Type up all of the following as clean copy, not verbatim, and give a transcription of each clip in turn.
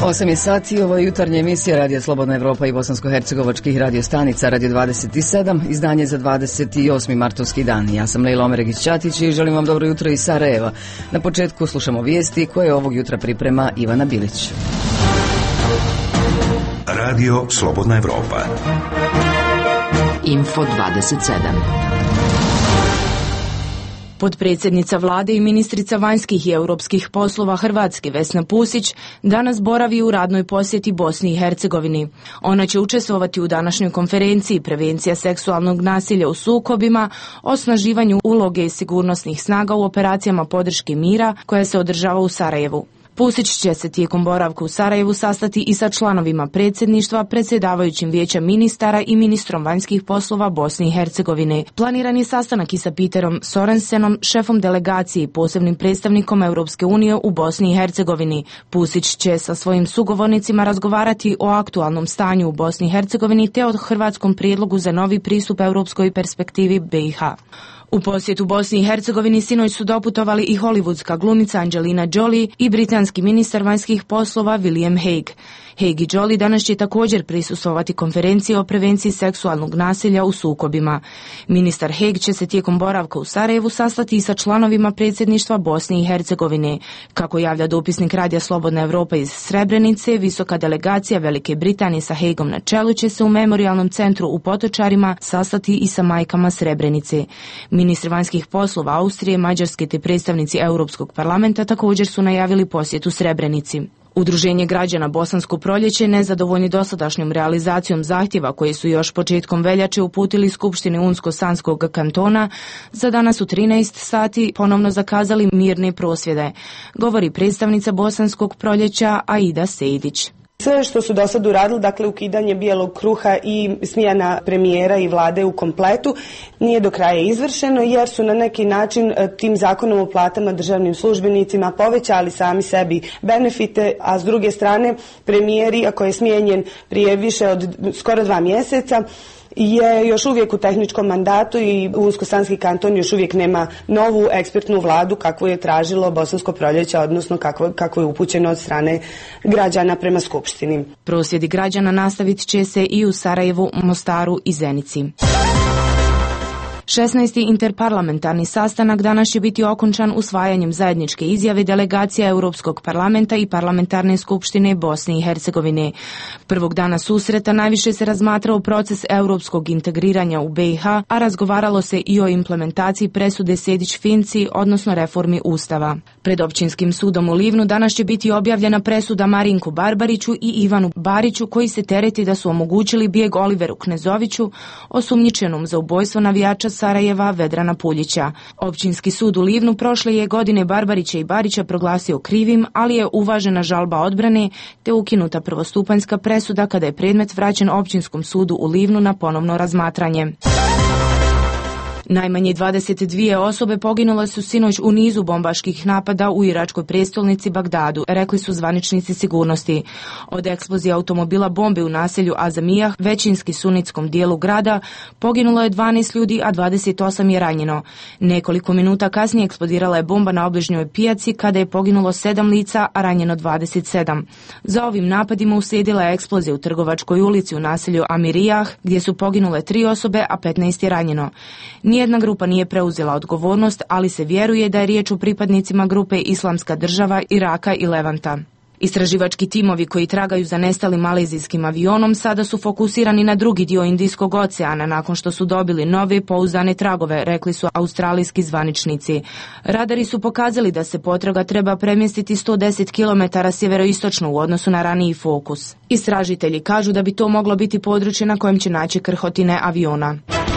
8 je sati, ovo je jutarnja emisija Radio Slobodna Evropa i bosansko-hercegovačkih radiostanica Radio 27, izdanje za 28. martovski dan. Ja sam Lejla Omeregić-Ćatić i želim vam dobro jutro iz Sarajeva. Na početku slušamo vijesti koje ovog jutra priprema Ivana Bilić. Radio Slobodna Evropa. Info 27. Potpredsjednica vlade i ministrica vanjskih i europskih poslova Hrvatske Vesna Pusić danas boravi u radnoj posjeti Bosni i Hercegovini. Ona će učestvovati u današnjoj konferenciji Prevencija seksualnog nasilja u sukobima, osnaživanju uloge sigurnosnih snaga u operacijama podrške mira koja se održava u Sarajevu. Pusić će se tijekom boravka u Sarajevu sastati i sa članovima predsjedništva, predsjedavajućim vijeća ministara i ministrom vanjskih poslova Bosne i Hercegovine. Planiran je sastanak i sa Peterom Sorensenom, šefom delegacije i posebnim predstavnikom Europske unije u Bosni i Hercegovini. Pusić će sa svojim sugovornicima razgovarati o aktualnom stanju u Bosni i Hercegovini te o hrvatskom prijedlogu za novi pristup europskoj perspektivi BiH. U posjetu Bosni i Hercegovini sinoć su doputovali i hollywoodska glumica Angelina Jolie i britanski ministar vanjskih poslova William Hague. Hague i Jolie danas će također prisustvovati konferenciji o prevenciji seksualnog nasilja u sukobima. Ministar Hague će se tijekom boravka u Sarajevu sastati i sa članovima predsjedništva Bosne i Hercegovine. Kako javlja dopisnik Radija Slobodna Evropa iz Srebrenice, visoka delegacija Velike Britanije sa Hagueom na čelu će se u memorijalnom centru u Potočarima sastati i sa majkama Srebrenice. Ministri vanjskih poslova Austrije, Mađarske te predstavnici Europskog parlamenta također su najavili posjetu Srebrenici. Udruženje građana Bosansko proljeće, nezadovoljni dosadašnjom realizacijom zahtjeva koje su još početkom veljače uputili Skupštini Unsko-Sanskog kantona, za danas u 13 sati ponovno zakazali mirne prosvjede, govori predstavnica Bosanskog proljeća Aida Sejdić. Sve što su do sad uradili, dakle ukidanje bijelog kruha i smjena premijera i vlade u kompletu, nije do kraja izvršeno jer su na neki način tim zakonom o platama državnim službenicima povećali sami sebi benefite, a s druge strane premijer, iako je smijenjen prije više od skoro 2 mjeseca, je još uvijek u tehničkom mandatu i Unsko-Sanski kanton još uvijek nema novu ekspertnu vladu kakvu je tražilo Bosansko proljeće, odnosno kako je upućeno od strane građana prema Skupštini. Prosvjedi građana nastavit će se i u Sarajevu, Mostaru i Zenici. 16. interparlamentarni sastanak danas će biti okončan usvajanjem zajedničke izjave delegacija Europskog parlamenta i parlamentarne skupštine Bosne i Hercegovine. Prvog dana susreta najviše se razmatrao proces europskog integriranja u BiH, a razgovaralo se i o implementaciji presude Sejdić-Finci, odnosno reformi Ustava. Pred Općinskim sudom u Livnu danas će biti objavljena presuda Marinku Barbariću i Ivanu Bariću, koji se tereti da su omogućili bijeg Oliveru Knezoviću, osumnjičenom za ubojstvo navijača Sarajeva Vedrana Puljića. Općinski sud u Livnu prošle je godine Barbarića i Barića proglasio krivim, ali je uvažena žalba odbrane te ukinuta prvostupanjska presuda kada je predmet vraćen Općinskom sudu u Livnu na ponovno razmatranje. Najmanje 22 osobe poginule su sinoć u nizu bombaških napada u iračkoj prijestolnici Bagdadu, rekli su zvaničnici sigurnosti. Od eksplozije automobila bombe u naselju Azamijah, većinski sunitskom dijelu grada, poginulo je 12 ljudi, a 28 je ranjeno. Nekoliko minuta kasnije eksplodirala je bomba na obližnjoj pijaci kada je poginulo 7 lica, a ranjeno 27. Za ovim napadima uslijedila je eksplozija u Trgovačkoj ulici u naselju Amirijah, gdje su poginule 3 osobe, a 15 je ranjeno. Nijedna grupa nije preuzela odgovornost, ali se vjeruje da je riječ o pripadnicima grupe Islamska država, Iraka i Levanta. Istraživački timovi koji tragaju za nestalim malezijskim avionom sada su fokusirani na drugi dio Indijskog oceana nakon što su dobili nove pouzdane tragove, rekli su australijski zvaničnici. Radari su pokazali da se potraga treba premjestiti 110 km sjeveroistočno u odnosu na raniji fokus. Istražitelji kažu da bi to moglo biti područje na kojem će naći krhotine aviona.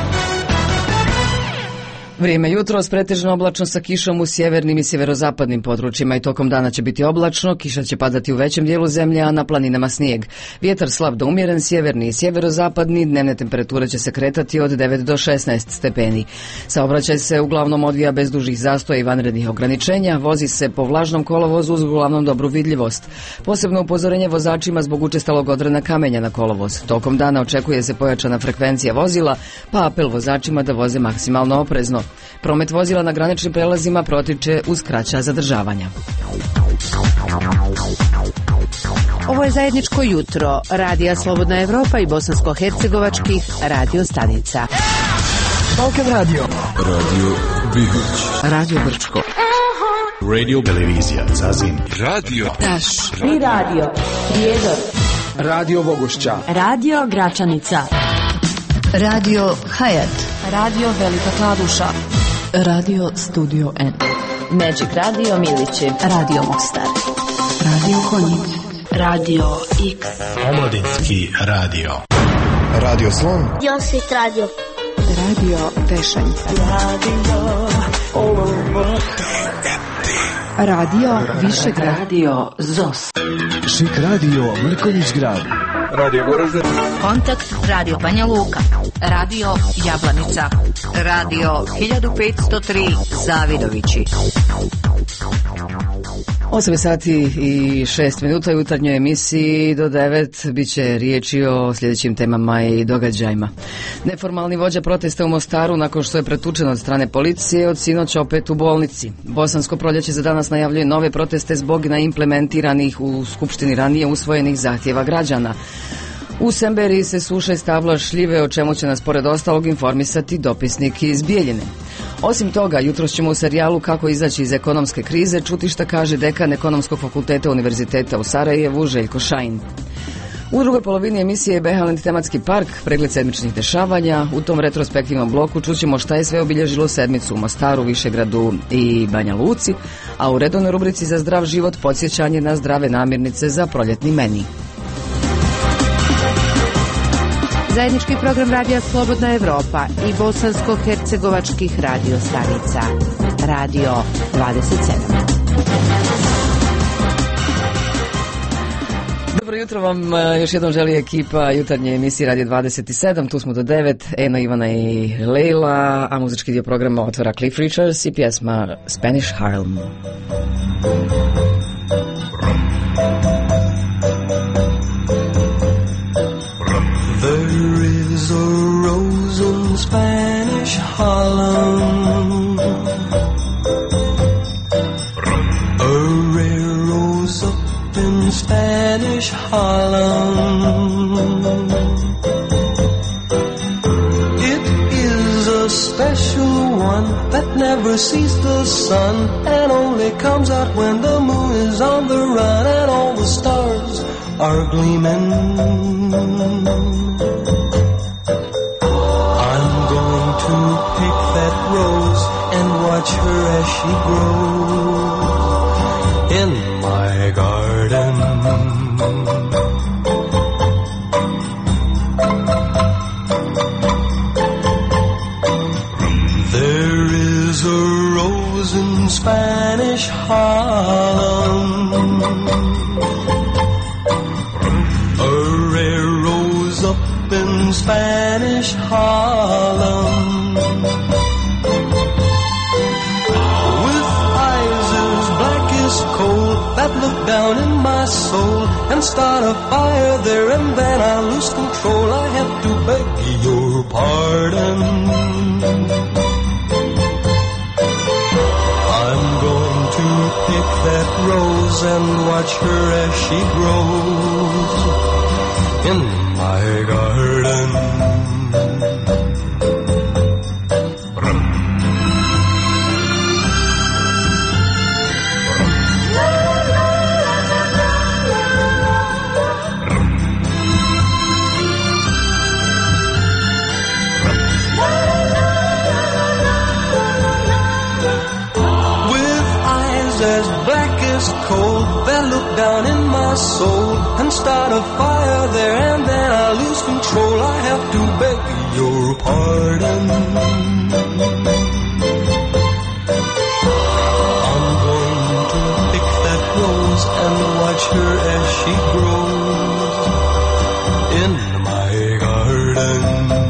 Vrijeme jutros pretežno oblačno sa kišom u sjevernim i sjeverozapadnim područjima i tokom dana će biti oblačno, kiša će padati u većem dijelu zemlje, a na planinama snijeg. Vjetar slab do umjeren, sjeverni i sjeverozapadni, dnevne temperature će se kretati od 9 do 16 stepeni. Saobraćaj se uglavnom odvija bez dužih zastoja i vanrednih ograničenja, vozi se po vlažnom kolovozu uz uglavnom dobru vidljivost. Posebno upozorenje vozačima zbog učestalog odrena kamenja na kolovoz. Tokom dana očekuje se pojačana frekvencija vozila, pa apel vozačima da voze maksimalno oprezno. Promet vozila na graničnim prelazima protiče uz kraća zadržavanja. Ovo je zajedničko jutro Radija Slobodna Evropa i bosansko-hercegovačkih radio stanica. Balkan Radio, Radio Bihoć, Radio Brčko, Radio Televizija Zazin, Radio Taš i Radio Prijedor, Radio Bogošća, Radio Gračanica, Radio Hayat, Radio Velika Kladuša, Radio Studio N, Magic Radio Milići, Radio Mostar, Radio Konjic, Radio X, Omladinski radio, Radio Slon, Josit Radio, Radio Tešanjca, Radio Višegrad, Radio ZOS, Šik Radio Mrkonjić Grad, Radio Goražde, Kontakt Radio Banja Luka, Radio Jablanica, Radio 1503 Zavidovići. 8 sati i 6 minuta u jutarnjoj emisiji do 9 bit će riječi o sljedećim temama i događajima. Neformalni vođa protesta u Mostaru nakon što je pretučen od strane policije od sinoć opet u bolnici. Bosansko proljeće za danas najavljuje nove proteste zbog neimplementiranih u Skupštini ranije usvojenih zahtjeva građana. U Semberiji se suše stabla šljive, o čemu će nas pored ostalog informisati dopisnik iz Bijeljine. Osim toga, jutros ćemo u serijalu Kako izaći iz ekonomske krize čuti šta kaže dekan Ekonomskog fakulteta Univerziteta u Sarajevu Željko Šajin. U drugoj polovini emisije Behalend tematski park, pregled sedmičnih dešavanja. U tom retrospektivnom bloku čućemo šta je sve obilježilo sedmicu u Mostaru, Višegradu i Banja Luci, a u redovnoj rubrici za zdrav život podsjećanje na zdrave namirnice za proljetni meni. zajednički program Radija Slobodna Evropa i bosansko-hercegovačkih radio stanica. Radio 27. Dobro jutro vam još jednom želi ekipa jutarnje emisije Radio 27. Tu smo do 9. Ena, Ivana i Leila, a muzički dio programa otvara Cliff Richards i pjesma Spanish Harlem. There is a rose in Spanish Harlem, a rare rose up in Spanish Harlem. It is a special one that never sees the sun and only comes out when the moon is on the run and all the stars are gleaming. I'm going to pick that rose and watch her as she grows in my garden. There is a rose in Spanish Harlem, in Spanish Harlem, with eyes as black as coal that look down in my soul and start a fire there, and then I lose control. I have to beg your pardon. I'm going to pick that rose and watch her as she grows in my garden. With eyes as black as coal that look down in my soul and start a fire there, and then I lose control. I have to beg your pardon. I'm going to pick that rose and watch her as she grows in my garden.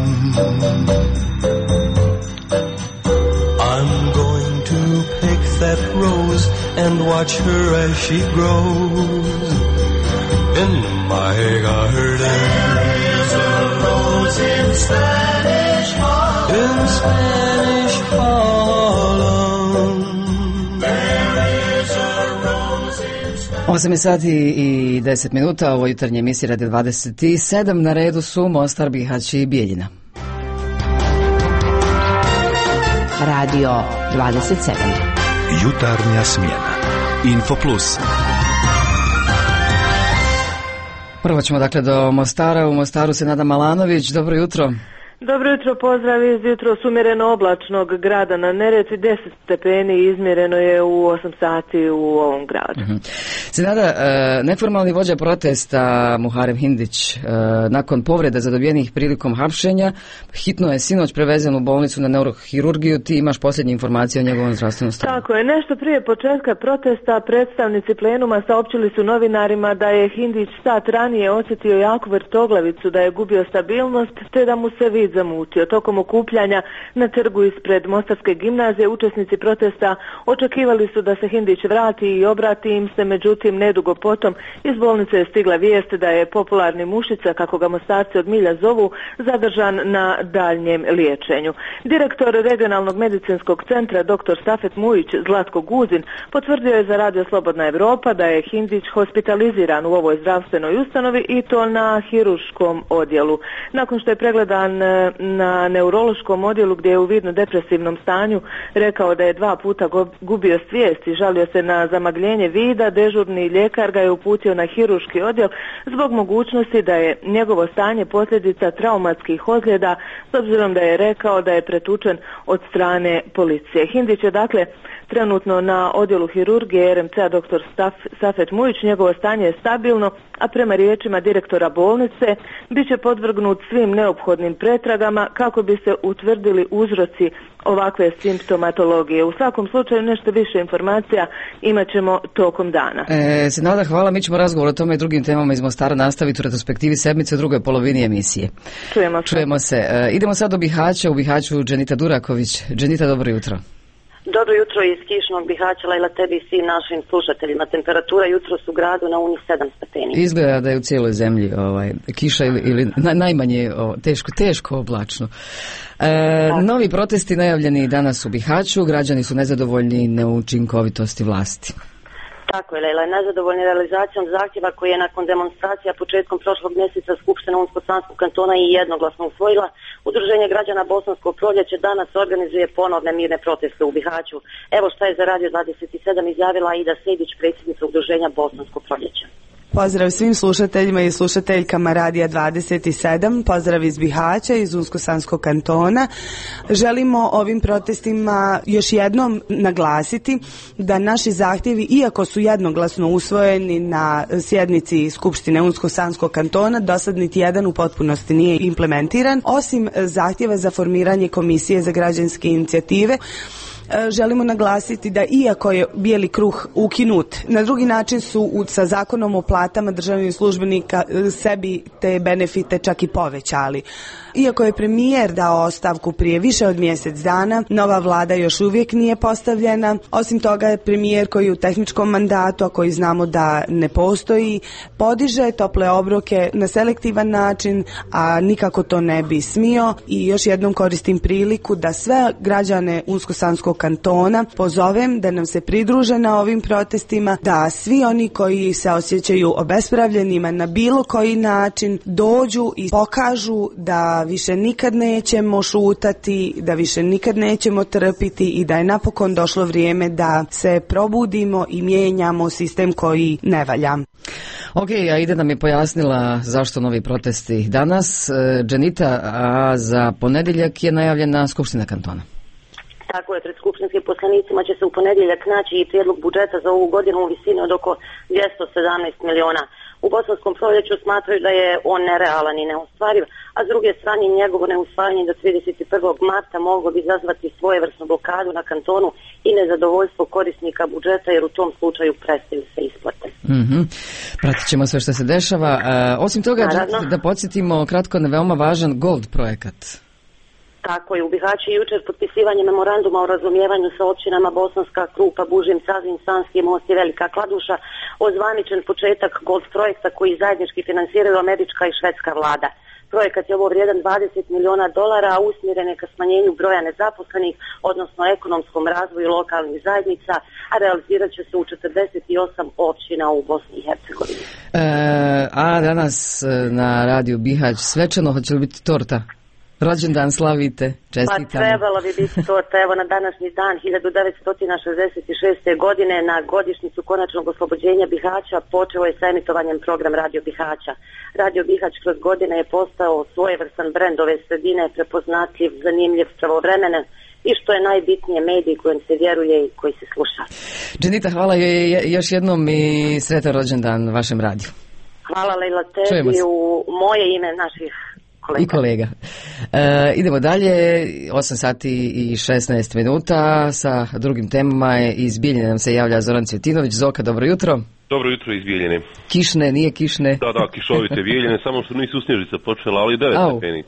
I'm going to pick that rose and watch her as she grows in my garden. There is a rose in Spanish Harlem. In Spanish Harlem. There is a rose in Spanish 8 sati i 10 minuta, ovo jutarnje emisije Radio 27, na redu su Mostar, Bihać i Bijeljina. Radio 27. Jutarnja smjena. Info Plus. Prvo ćemo dakle do Mostara. U Mostaru se Nada Malanović. Dobro jutro. Dobro jutro, pozdrav iz jutro umjereno oblačnog grada na Neretvi. 10 stepeni izmjereno je u 8 sati u ovom gradu. Senada, neformalni vođa protesta Muharem Hindić nakon povreda zadobijenih prilikom hapšenja hitno je sinoć prevezen u bolnicu na neurohirurgiju. Ti imaš posljednje informacije o njegovom zdravstvenom stanju. Tako je, nešto prije početka protesta predstavnici plenuma saopćili su novinarima da je Hindić sat ranije osjetio jaku vrtoglavicu, da je gubio stabilnost te da mu se vid zamutio. Tokom okupljanja na trgu ispred Mostarske gimnazije učesnici protesta očekivali su da se Hindić vrati i obrati im se, međutim nedugo potom iz bolnice je stigla vijest da je popularni Mušica, kako ga Mostarci od milja zovu, zadržan na daljnjem liječenju. Direktor regionalnog medicinskog centra dr. Safet Mujić Zlatko Guzin potvrdio je za Radio Slobodna Evropa da je Hindić hospitaliziran u ovoj zdravstvenoj ustanovi i to na hiruškom odjelu. Nakon što je pregledan na neurološkom odjelu gdje je u vidno depresivnom stanju, rekao da je 2 puta gubio svijest i žalio se na zamagljenje vida, dežurni ljekar ga je uputio na hiruški odjel zbog mogućnosti da je njegovo stanje posljedica traumatskih ozljeda, s obzirom da je rekao da je pretučen od strane policije. Hindić je dakle trenutno na odjelu hirurgije RMC-a dr. Safet Mujić, njegovo stanje je stabilno, a prema riječima direktora bolnice bit će podvrgnut svim neophodnim pretragama kako bi se utvrdili uzroci ovakve simptomatologije. U svakom slučaju nešto više informacija imat ćemo tokom dana. Senada, hvala. Mi ćemo razgovor o tome i drugim temama iz Mostara nastaviti u retrospektivi sedmice u drugoj polovini emisije. Čujemo se. Idemo sad do Bihaća. U Bihaću Dženita Duraković. Dženita, dobro jutro. Dobro jutro iz kišnog Bihaća, Lejla, tebi i svim našim slušateljima. Temperatura jutros u gradu na Uni 7 stepeni. Izgleda da je u cijeloj zemlji kiša ili najmanje teško oblačno. Novi protesti najavljeni danas u Bihaću. Građani su nezadovoljni neučinkovitosti vlasti. Tako je, Lejla, nezadovoljni realizacijom zahtjeva koji je nakon demonstracija početkom prošlog mjeseca Skupština Unsko-Sanskog kantona i jednoglasno usvojila. Udruženje građana Bosansko proljeće danas organizuje ponovne mirne proteste u Bihaću. Evo šta je za Radio 27 izjavila Ida Sejdić, predsjednica Udruženja Bosansko proljeće. Pozdrav svim slušateljima i slušateljkama Radija 27, pozdrav iz Bihaća, iz Unsko-Sanskog kantona. Želimo ovim protestima još jednom naglasiti da naši zahtjevi, iako su jednoglasno usvojeni na sjednici Skupštine Unsko-Sanskog kantona, do sad niti jedan u potpunosti nije implementiran, osim zahtjeva za formiranje komisije za građanske inicijative. Želimo naglasiti da iako je bijeli kruh ukinut, na drugi način su sa zakonom o platama državnih službenika sebi te benefite čak i povećali. Iako je premijer dao ostavku prije više od mjesec dana, nova vlada još uvijek nije postavljena. Osim toga je premijer koji je u tehničkom mandatu, a koji znamo da ne postoji, podiže tople obroke na selektivan način, a nikako to ne bi smio. I još jednom koristim priliku da sve građane Unsko-Sanskog kantona pozovem da nam se pridruže na ovim protestima, da svi oni koji se osjećaju obespravljenima na bilo koji način dođu i pokažu da više nikad nećemo šutati, da više nikad nećemo trpiti i da je napokon došlo vrijeme da se probudimo i mijenjamo sistem koji ne valja. Ok, a Ida nam je pojasnila zašto novi protesti danas. Dženita, a za ponedjeljak je najavljena Skupština kantona. Tako je, pred skupštinskim poslanicima će se u ponedjeljak naći i prijedlog budžeta za ovu godinu u visini od oko 217 miliona. U Bosanskom proljeću smatraju da je on nerealan i neostvariv, a s druge strane njegovo neusvajanje do 31. marta moglo bi izazvati svojevrsnu blokadu na kantonu i nezadovoljstvo korisnika budžeta, jer u tom slučaju prestaju se isplate. Pratit ćemo sve što se dešava. Osim toga, da podsjetimo kratko na veoma važan Gold projekat. Tako je, u Bihaću jučer potpisivanje memoranduma o razumijevanju sa općinama Bosanska, Krupa, Bužim, Sazin, Sanski most i Velika Kladuša, ozvaničen početak Gold projekta koji zajednički financiraju američka i švedska vlada. Projekat je ovo vrijedan $20 milijuna, a usmjeren je ka smanjenju broja nezaposlenih, odnosno ekonomskom razvoju lokalnih zajednica, a realizirat će se u 48 općina u Bosni i Hercegovini. A danas na radiju Bihać svečano, hoće li biti torta? Rođendan slavite, čestitamo. Pa trebalo bi biti torta, evo na današnji dan 1966. godine na godišnjicu konačnog oslobođenja Bihaća počeo je sa emitovanjem program Radio Bihaća. Radio Bihać kroz godine je postao svojevrstan brend ove sredine, prepoznatljiv, zanimljiv, pravovremenen i što je najbitnije medij kojem se vjeruje i koji se sluša. Dženita, hvala još jednom i sretan rođendan vašem radiju. Hvala Lejla tebi u moje ime naših kolega. I kolega. Idemo dalje, 8 sati i 16 minuta sa drugim temama. Iz Bijeljine nam se javlja Zoran Cvjetinović. Zoka, dobro jutro. Dobro jutro iz Bijeljine. Kišne, nije kišne? Da, kišovite Bijeljine, samo što nisu snježice počela, ali 9 stepeni.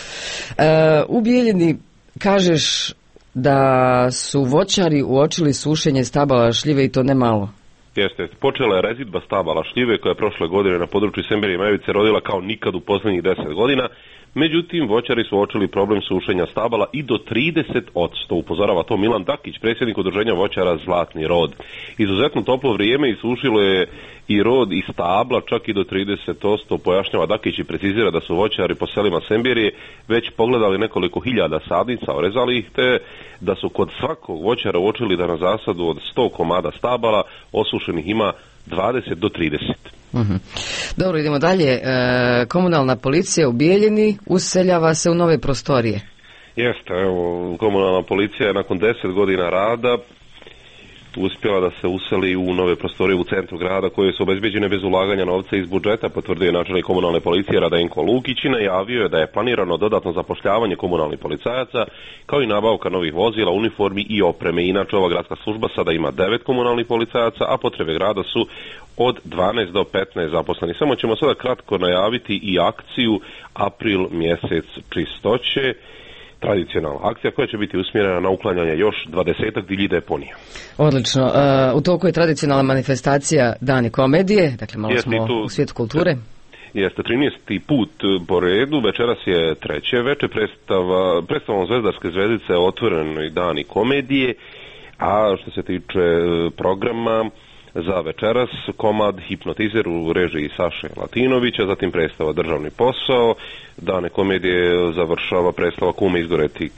U Bijeljini kažeš da su voćari uočili sušenje stabala šljive i to ne malo. Jeste. Počela je rezidba stabala šljive koja je prošle godine na području Semberije i Majevice rodila kao nikad u posljednjih 10 godina. Međutim, voćari su uočili problem sušenja stabala i do 30%, upozorava to Milan Dakić, predsjednik udruženja voćara Zlatni rod. Izuzetno toplo vrijeme isušilo je i rod i stabla, čak i do 30%, pojašnjava Dakić i precizira da su voćari po selima Semberije već pogledali nekoliko hiljada sadnica, orezali ih, te da su kod svakog voćara uočili da na zasadu od 100 komada stabala osušenih ima 20 do 30. Dobro, idemo dalje. Komunalna policija u Bijeljini useljava se u nove prostorije. Jeste, evo, komunalna policija je nakon 10 godina rada uspjela da se useli u nove prostorije u centru grada koje su obezbeđene bez ulaganja novca iz budžeta, potvrdio je načelnik komunalne policije Radenko Lukić i najavio je da je planirano dodatno zapošljavanje komunalnih policajaca kao i nabavka novih vozila, uniformi i opreme. Inače, ova gradska služba sada ima 9 komunalnih policajaca, a potrebe grada su od 12 do 15 zaposlenih. Samo ćemo sada kratko najaviti i akciju April mjesec čistoće, tradicionalna akcija koja će biti usmjerena na uklanjanje još 20 divljih deponija. Odlično. U toku je tradicionalna manifestacija Dani komedije, dakle malo smo u svijetu kulture. Jeste 13. put po redu, večeras je treće večer, predstavom Zvezdarske zvezdice otvorenoj Dani komedije, a što se tiče programa za večeras, komad Hipnotizer u režiji Saše Latinovića, zatim predstava Državni posao, Dane komedije završava predstava Kume izgoreti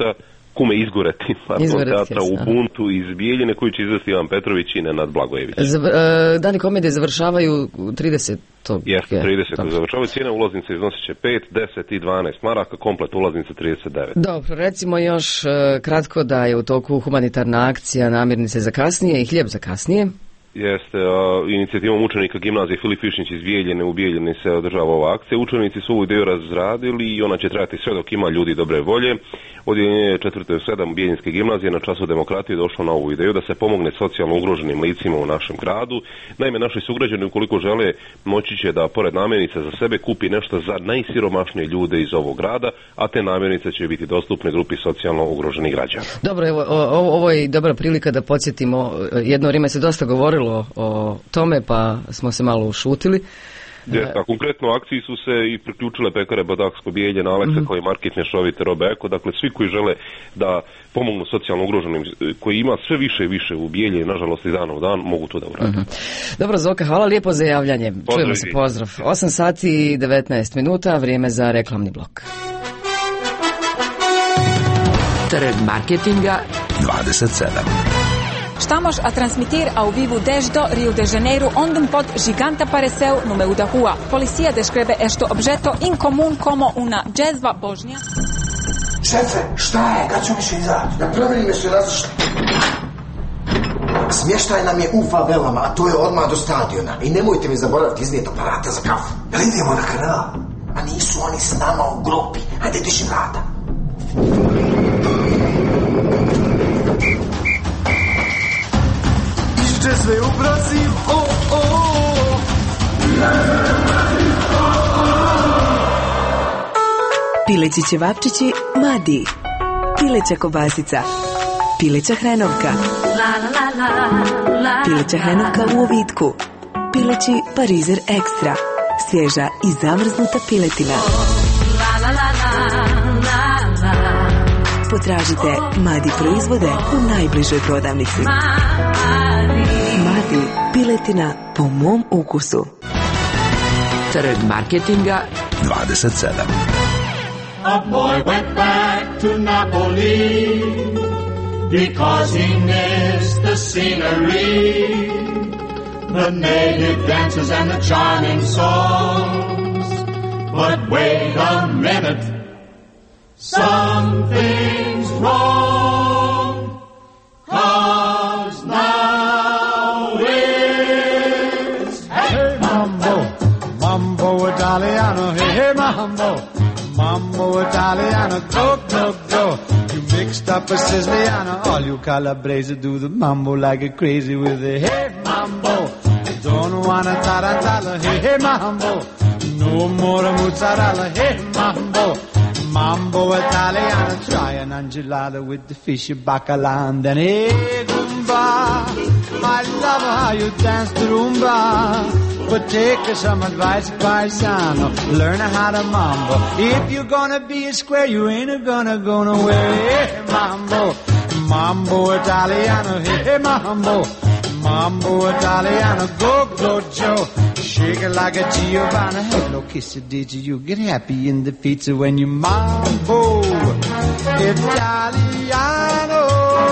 teatra Ubuntu iz Bijeljine koju će izvesti Ivan Petrović i Nenad Blagojević. Dani komedije završavaju 30. Jeste, 30. završavaju, cijena ulaznice iznosit će 5, 10 i 12 maraka, komplet ulaznice 39. Dobro, recimo još kratko da je u toku humanitarna akcija Namirnice za kasnije i hljeb za kasnije. Jeste, inicijativom učenika gimnazije Filip Višnjić iz Bijeljine, u Bijeljini se održava ova akcija. Učenici su ovu ideju razradili i ona će trajati sve dok ima ljudi dobre volje. Odjeljenje 4.7 Bijeljinske gimnazije na času demokratije došlo na ovu ideju da se pomogne socijalno ugroženim licima u našem gradu. Naime, naši sugrađani ukoliko žele moći će da pored namirnica za sebe kupi nešto za najsiromašnije ljude iz ovog grada, a te namirnice će biti dostupne grupi socijalno ugroženih građana. Dobro, evo, ovo je dobra prilika da podsjetimo, jedno vrijeme se dosta govorilo o tome, pa smo se malo ušutili. A konkretno akciji su se i priključile pekare Badaksko Bijeljina, Aleksa kao i market mješovite robe Eko, dakle svi koji žele da pomognu socijalno ugroženim, koji ima sve više i više u Bijeljini, nažalost iz dana u dan, mogu to da urade. Dobro, Zoka, hvala lijepo za javljanje. Čujemo se, pozdrav. 8 sati i 19 minuta, vrijeme za reklamni blok. Trg marketinga 27. Estamos a transmitir ao vivo desde Rio de Janeiro, onde pode gigante apareceu no meio da rua. Policia descreve este objeto incomum como uma jezva božnja. Šefe, šta je? Kad ću više izaći? Napravili me su različite. Smještaj nam je u favelama, a to je odmah do stadiona. I nemojte mi zaboraviti iznijeti aparate za kafu. Jel idemo na kanal? A nisu oni s nama u grupi. Hajde, diši vrata. Išće sve u Brazil, Pileći ćevapčići Madi, pileća kobasica, pileća hrenovka, pileća hrenovka u ovitku, pileći parizer ekstra, svježa i zamrznuta piletina. potražite Madi proizvode u najbližoj prodavnici. Madi, piletina po mom ukusu. Trg marketinga 27. A boy went back to Napoli because he missed the scenery, the native dances and the charming songs. But wait a minute, something's wrong, 'cause now it's hey mambo, mambo Italiano, hey mambo, mambo Italiano, go, go, go. You mixed up a Siciliano, all you Calabrese do the mambo like a crazy with a hey mambo. Don't wanna tarantella, hey mambo. No more mozzarella, hey mambo, mambo Italiano. Try an angelada with the fish bacala and then hey Goomba. I love how you dance the rumba, but take some advice, paisano. Learn how to mambo. If you're gonna be a square, you ain't gonna go nowhere. Hey mambo, mambo Italiano, hey mambo, mambo Italiano. Go, go, Joe. Shake it like a Giovanna. Hello, kiss it, did you get happy in the pizza when you mambo Italiano?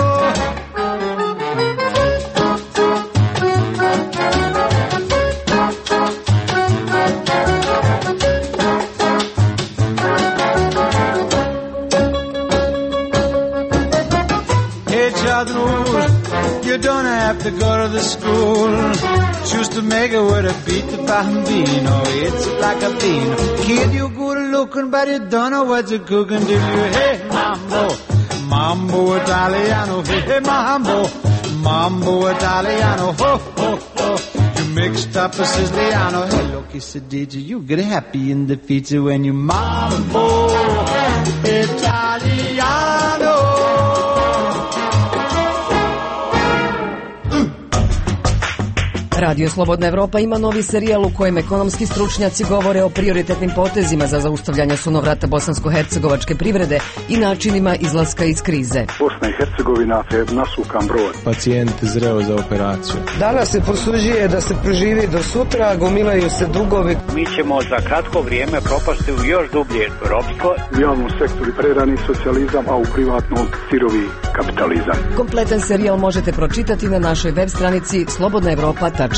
Hey, Chadrus, you don't have to go to the school. Choose to make it with a beat the bambino. It's like a bean. Kid, you good looking, but you don't know what you're cooking till you hey mambo, mambo Italiano, hey mambo, mambo Italiano, ho ho ho. You mixed up a Siciliano. Hello, kiss it, did you get happy in the pizza when you mambo Italiano? Radio Slobodna Evropa ima novi serijal u kojem ekonomski stručnjaci govore o prioritetnim potezima za zaustavljanje sunovrata bosansko-hercegovačke privrede i načinima izlaska iz krize. Bosna i Hercegovina je nasukan broj. Pacijent zreo za operaciju. Danas se posuđuje da se proživi do sutra, gomilaju se dugovi. Mi ćemo za kratko vrijeme propasti u još dublje ropstvo. U javnom sektoru prerani socijalizam, a u privatnom sirovi kapitalizam. Kompletan serijal možete pročitati na našoj web stranici slobodnaevropa.org.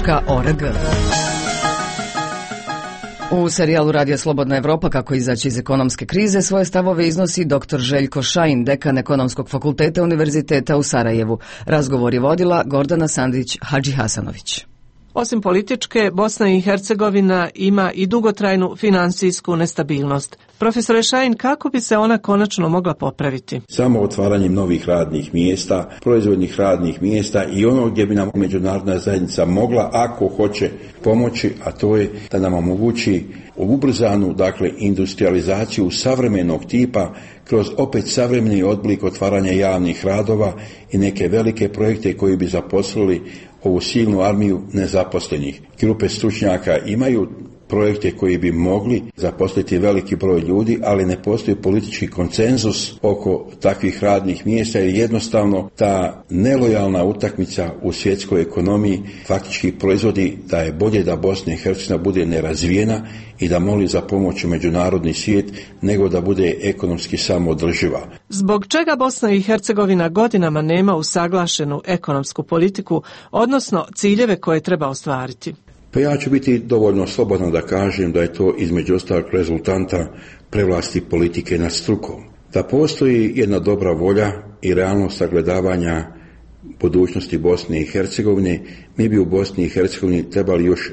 U serijalu Radija Slobodna Evropa kako izaći iz ekonomske krize svoje stavove iznosi dr. Željko Šajn, dekan Ekonomskog fakulteta Univerziteta u Sarajevu. Razgovor je vodila Gordana Sandić-Hadžihasanović. Osim političke, Bosna i Hercegovina ima i dugotrajnu finansijsku nestabilnost. Profesore Šajn, kako bi se ona konačno mogla popraviti? Samo otvaranjem novih radnih mjesta, proizvodnih radnih mjesta i ono gdje bi nam međunarodna zajednica mogla, ako hoće, pomoći, a to je da nam omogući ubrzanu, industrializaciju savremenog tipa kroz opet savremeni oblik otvaranja javnih radova i neke velike projekte koji bi zaposlili ovu silnu armiju nezaposlenih. Grupe stručnjaka imaju projekte koji bi mogli zaposliti veliki broj ljudi, ali ne postoji politički konsenzus oko takvih radnih mjesta jer jednostavno ta nelojalna utakmica u svjetskoj ekonomiji faktički proizvodi da je bolje da Bosna i Hercegovina bude nerazvijena i da moli za pomoć u međunarodni svijet nego da bude ekonomski samoodrživa. Zbog čega Bosna i Hercegovina godinama nema usaglašenu ekonomsku politiku, odnosno ciljeve koje treba ostvariti? Pa ja ću biti dovoljno slobodan da kažem da je to između ostalog rezultanta prevlasti politike nad strukom. Da postoji jedna dobra volja i realnost sagledavanja budućnosti Bosne i Hercegovine, mi bi u Bosni i Hercegovini trebali još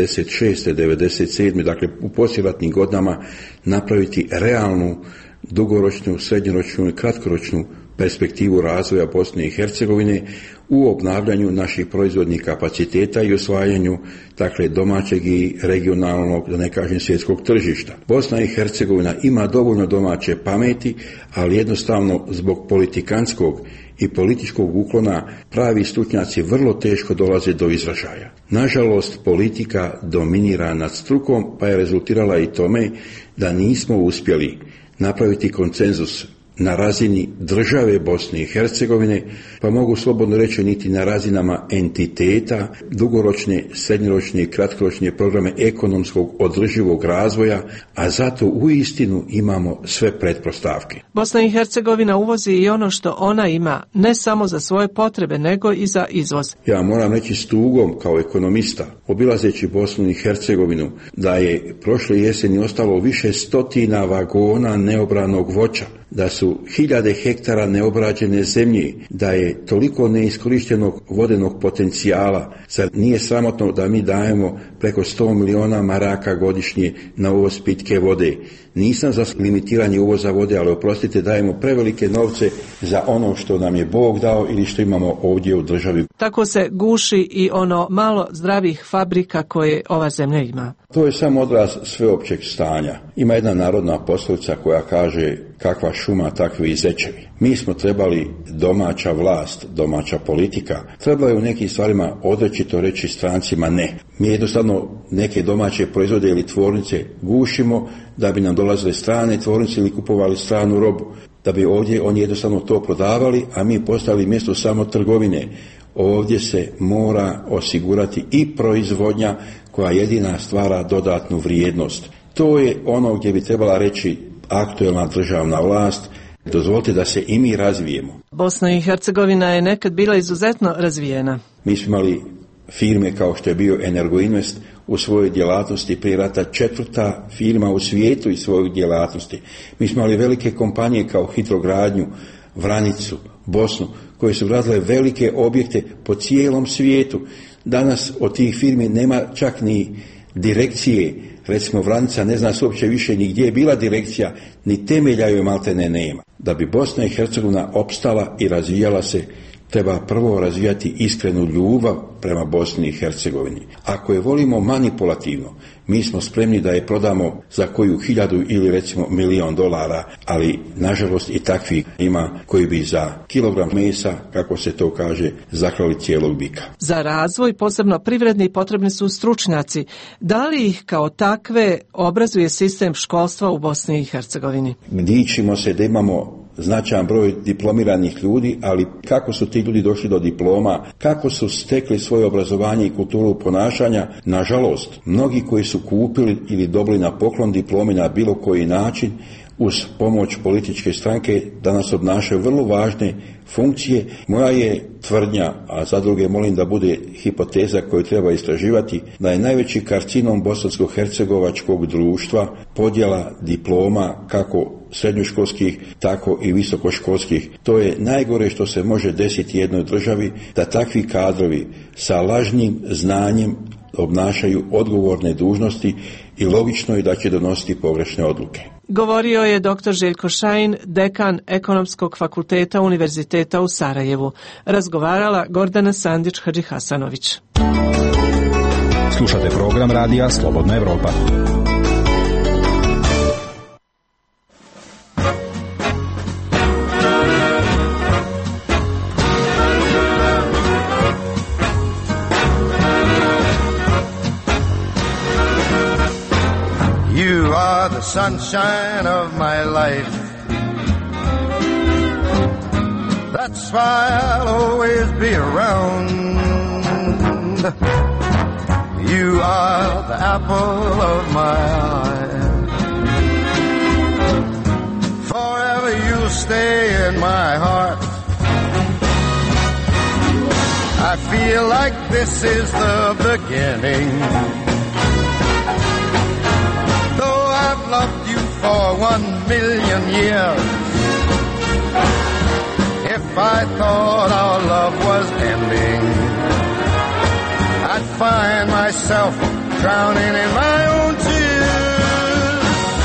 96. 97. dakle u poslijeratnim godinama napraviti realnu, dugoročnu, srednjoročnu i kratkoročnu perspektivu razvoja Bosne i Hercegovine u obnavljanju naših proizvodnih kapaciteta i osvajanju domaćeg i regionalnog, da ne kažem svjetskog tržišta. Bosna i Hercegovina ima dovoljno domaće pameti, ali jednostavno zbog politikantskog i političkog uklona pravi stručnjaci vrlo teško dolaze do izražaja. Nažalost, politika dominira nad strukom, pa je rezultirala i tome da nismo uspjeli napraviti konsenzus na razini države Bosne i Hercegovine, pa mogu slobodno reći niti na razinama entiteta, dugoročne, srednjoročne i kratkoročne programe ekonomskog održivog razvoja, a zato uistinu imamo sve pretpostavke. Bosna i Hercegovina uvozi i ono što ona ima, ne samo za svoje potrebe, nego i za izvoz. Ja moram reći s tugom kao ekonomista, obilazeći Bosnu i Hercegovinu, da je prošle jeseni ostalo više stotina vagona neobranog voća, da su hiljade hektara neobrađene zemlje, da je toliko neiskorištenog vodenog potencijala. Zar nije sramotno da mi dajemo preko 100 miliona maraka godišnje na uvoz pitke vode? Nisam za limitiranje uvoza vode, ali oprostite, dajemo prevelike novce za ono što nam je Bog dao ili što imamo ovdje u državi. Tako se guši i ono malo zdravih fabrika koje ova zemlja ima. To je samo odraz sveopćeg stanja. Ima jedna narodna poslovica koja kaže: kakva šuma, takvi i zečevi. Mi smo trebali, domaća vlast, domaća politika, trebalo je u nekim stvarima odrečito reći strancima ne. Mi jednostavno neke domaće proizvode ili tvornice gušimo da bi nam dolazile strane tvornice ili kupovali stranu robu, da bi ovdje oni jednostavno to prodavali, a mi postavili mjesto samo trgovine. Ovdje se mora osigurati i proizvodnja koja jedina stvara dodatnu vrijednost. To je ono gdje bi trebala reći aktuelna državna vlast: dozvolite da se i mi razvijemo. Bosna i Hercegovina je nekad bila izuzetno razvijena. Mi smo imali firme kao što je bio Energoinvest u svojoj djelatnosti prije rata 4. firma u svijetu iz svojih djelatnosti. Mi smo imali velike kompanije kao Hidrogradnju, Vranicu, Bosnu, koje su gradile velike objekte po cijelom svijetu. Danas od tih firmi nema čak ni direkcije. Recimo Vranica ne zna se uopće više ni gdje je bila direkcija, ni temelja joj maltene nema. Da bi Bosna i Hercegovina opstala i razvijala se, treba prvo razvijati iskrenu ljubav prema Bosni i Hercegovini. Ako je volimo manipulativno, mi smo spremni da je prodamo za koju 1000 ili recimo $1.000.000, ali nažalost i takvi ima koji bi za kilogram mesa, kako se to kaže, zaklali cijelog bika. Za razvoj, posebno privredni, potrebni su stručnjaci. Da li ih kao takve obrazuje sistem školstva u Bosni i Hercegovini? Dičimo se da imamo značajan broj diplomiranih ljudi, ali kako su ti ljudi došli do diploma, kako su stekli svoje obrazovanje i kulturu ponašanja? Nažalost, mnogi koji su kupili ili dobili na poklon diplome na bilo koji način, uz pomoć političke stranke, danas obnašaju vrlo važne funkcije. Moja je tvrdnja, a za druge molim da bude hipoteza koju treba istraživati, da je najveći karcinom bosansko-hercegovačkog društva podjela diploma, kako srednjoškolskih, tako i visokoškolskih. To je najgore što se može desiti jednoj državi, da takvi kadrovi sa lažnim znanjem obnašaju odgovorne dužnosti i logično je da će donositi pogrešne odluke. Govorio je dr. Željko Šajin, dekan Ekonomskog fakulteta Univerziteta u Sarajevu. Razgovarala Gordana Sandić-Hadžihasanović. Slušate program radija Slobodna Evropa. You are the sunshine of my life. That's why I'll always be around. You are the apple of my eye. Forever you stay in my heart. I feel like this is the beginning. I've loved you for 1,000,000 years. If I thought our love was ending, I'd find myself drowning in my own tears.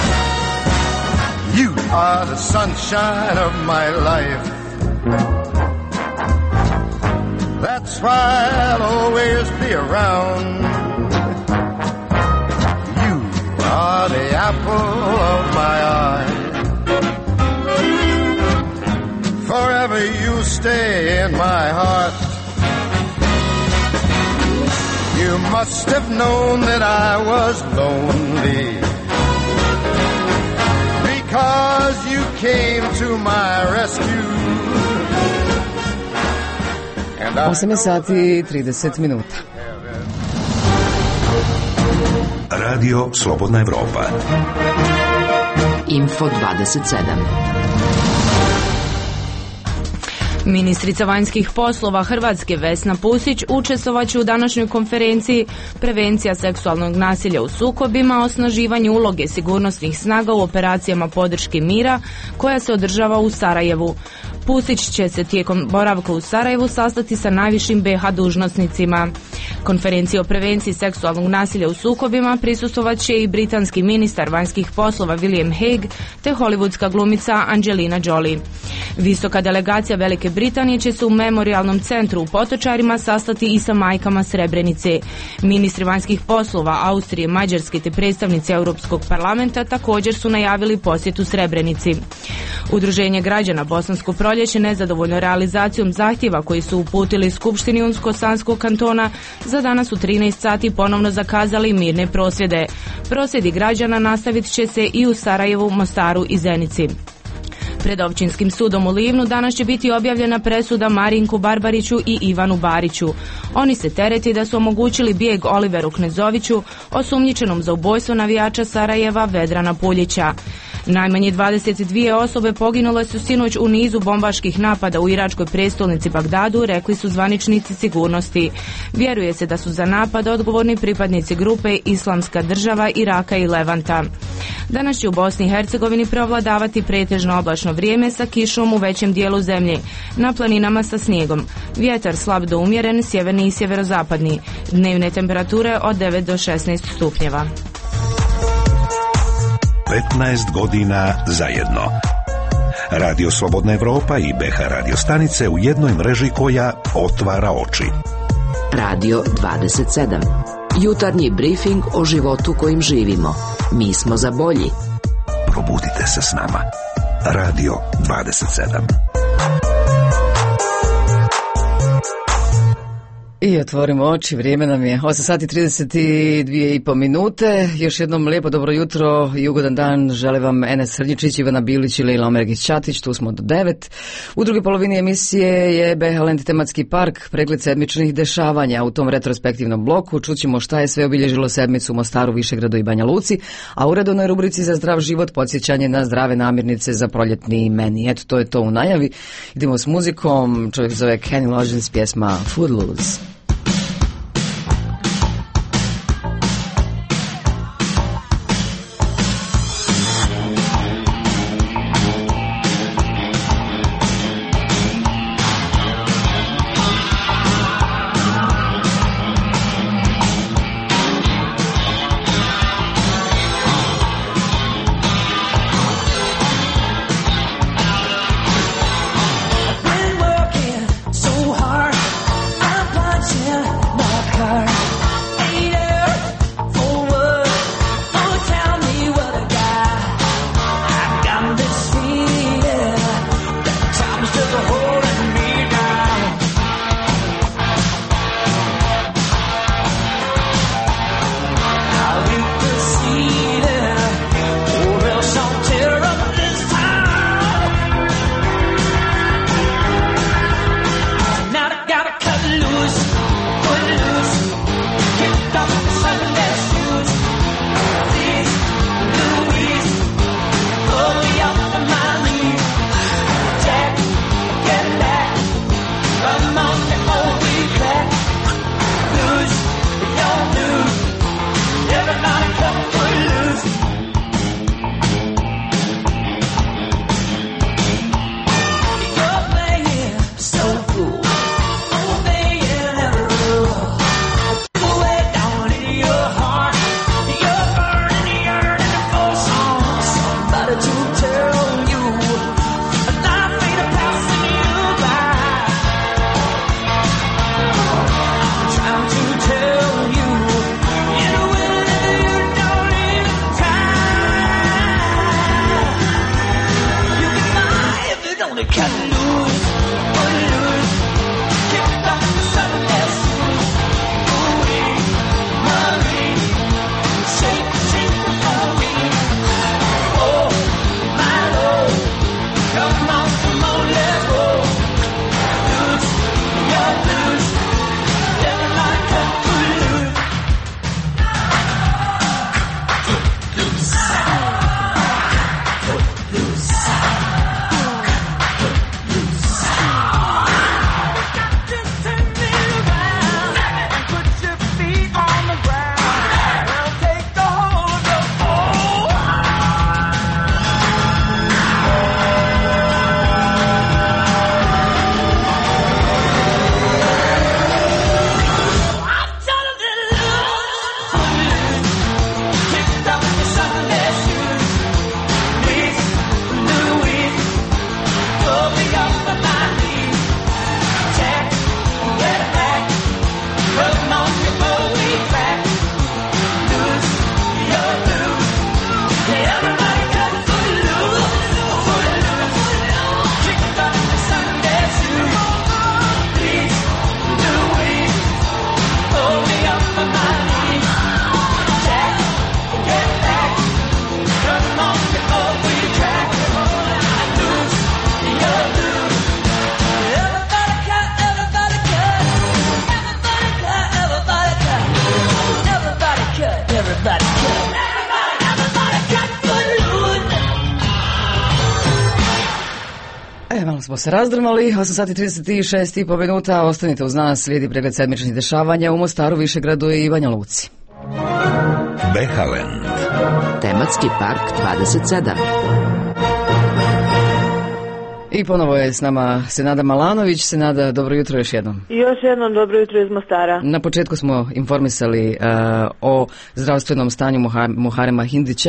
You are the sunshine of my life. That's why I'll always be around. Are the apple of my eye. Forever you stay in my heart. You must have known that I was lonely, 'cause you came to my rescue. 8 sati 30 minuta. Radio Slobodna Evropa. Info 27. Ministrica vanjskih poslova Hrvatske Vesna Pusić učestvovaće u današnjoj konferenciji Prevencija seksualnog nasilja u sukobima, osnaživanje uloge sigurnosnih snaga u operacijama podrške mira koja se održava u Sarajevu. Pusić će se tijekom boravka u Sarajevu sastati sa najvišim BiH dužnosnicima. Konferenciji o prevenciji seksualnog nasilja u sukobima prisustvovat će i britanski ministar vanjskih poslova William Hague te hollywoodska glumica Angelina Jolie. Visoka delegacija Velike Britanije će se u memorialnom centru u Potočarima sastati i sa majkama Srebrenice. Ministri vanjskih poslova Austrije, Mađarske te predstavnici Europskog parlamenta također su najavili posjetu Srebrenici. Udruženje građana Bosansko Proljeće nezadovoljno realizacijom zahtjeva koji su uputili Skupštini Unsko-Sanskog kantona za danas u 13 sati ponovno zakazali mirne prosvjede. Prosvjedi građana nastavit će se i u Sarajevu, Mostaru i Zenici. Pred Općinskim sudom u Livnu danas će biti objavljena presuda Marinku Barbariću i Ivanu Bariću. Oni se tereti da su omogućili bijeg Oliveru Knezoviću, osumnjičenom za ubojstvo navijača Sarajeva Vedrana Puljića. Najmanje 22 osobe poginule su sinoć u nizu bombaških napada u iračkoj prestolnici Bagdadu, rekli su zvaničnici sigurnosti. Vjeruje se da su za napad odgovorni pripadnici grupe Islamska država Iraka i Levanta. Danas će u Bosni i Hercegovini preovladavati pretežno oblačno vrijeme sa kišom u većem dijelu zemlje, na planinama sa snijegom. Vjetar slab do umjeren, sjeverni i sjeverozapadni. Dnevne temperature od 9 do 16 stupnjeva. 15 godina zajedno. Radio Slobodna Evropa i BiH radio stanice u jednoj mreži koja otvara oči. Radio 27. Jutarnji brifing o životu kojim živimo. Mi smo za bolji. Probudite se s nama. Radio 27. I otvorimo oči, vrijeme nam je 8 sati 32,5 minute. Još jednom lijepo dobro jutro i ugodan dan žele vam Enes Srđičić, Ivana Bilić i Lejla Omergić-Ćatić, tu smo do 9. U drugoj polovini emisije je BiH Land tematski park, pregled sedmičnih dešavanja. U tom retrospektivnom bloku čućemo šta je sve obilježilo sedmicu u Mostaru, Višegradu i Banja Luci, a u redovnoj rubrici za zdrav život podsjećanje na zdrave namirnice za proljetni meni. Eto, to je to u najavi. Idemo s muzikom, čovjek zove Kenny Loggins, pjesma Footloose. My Malo smo se razdrmali, 8 sati 36,5 minuta, ostanite uz nas, slijedi pregled sedmičnih dešavanja u Mostaru, Višegradu i Banja Luci. Behaland. Tematski park 27. I ponovo je s nama Senada Malanović. Senada, dobro jutro još jednom. Još jednom dobro jutro iz Mostara. Na početku smo informisali o zdravstvenom stanju Muharema Hindića,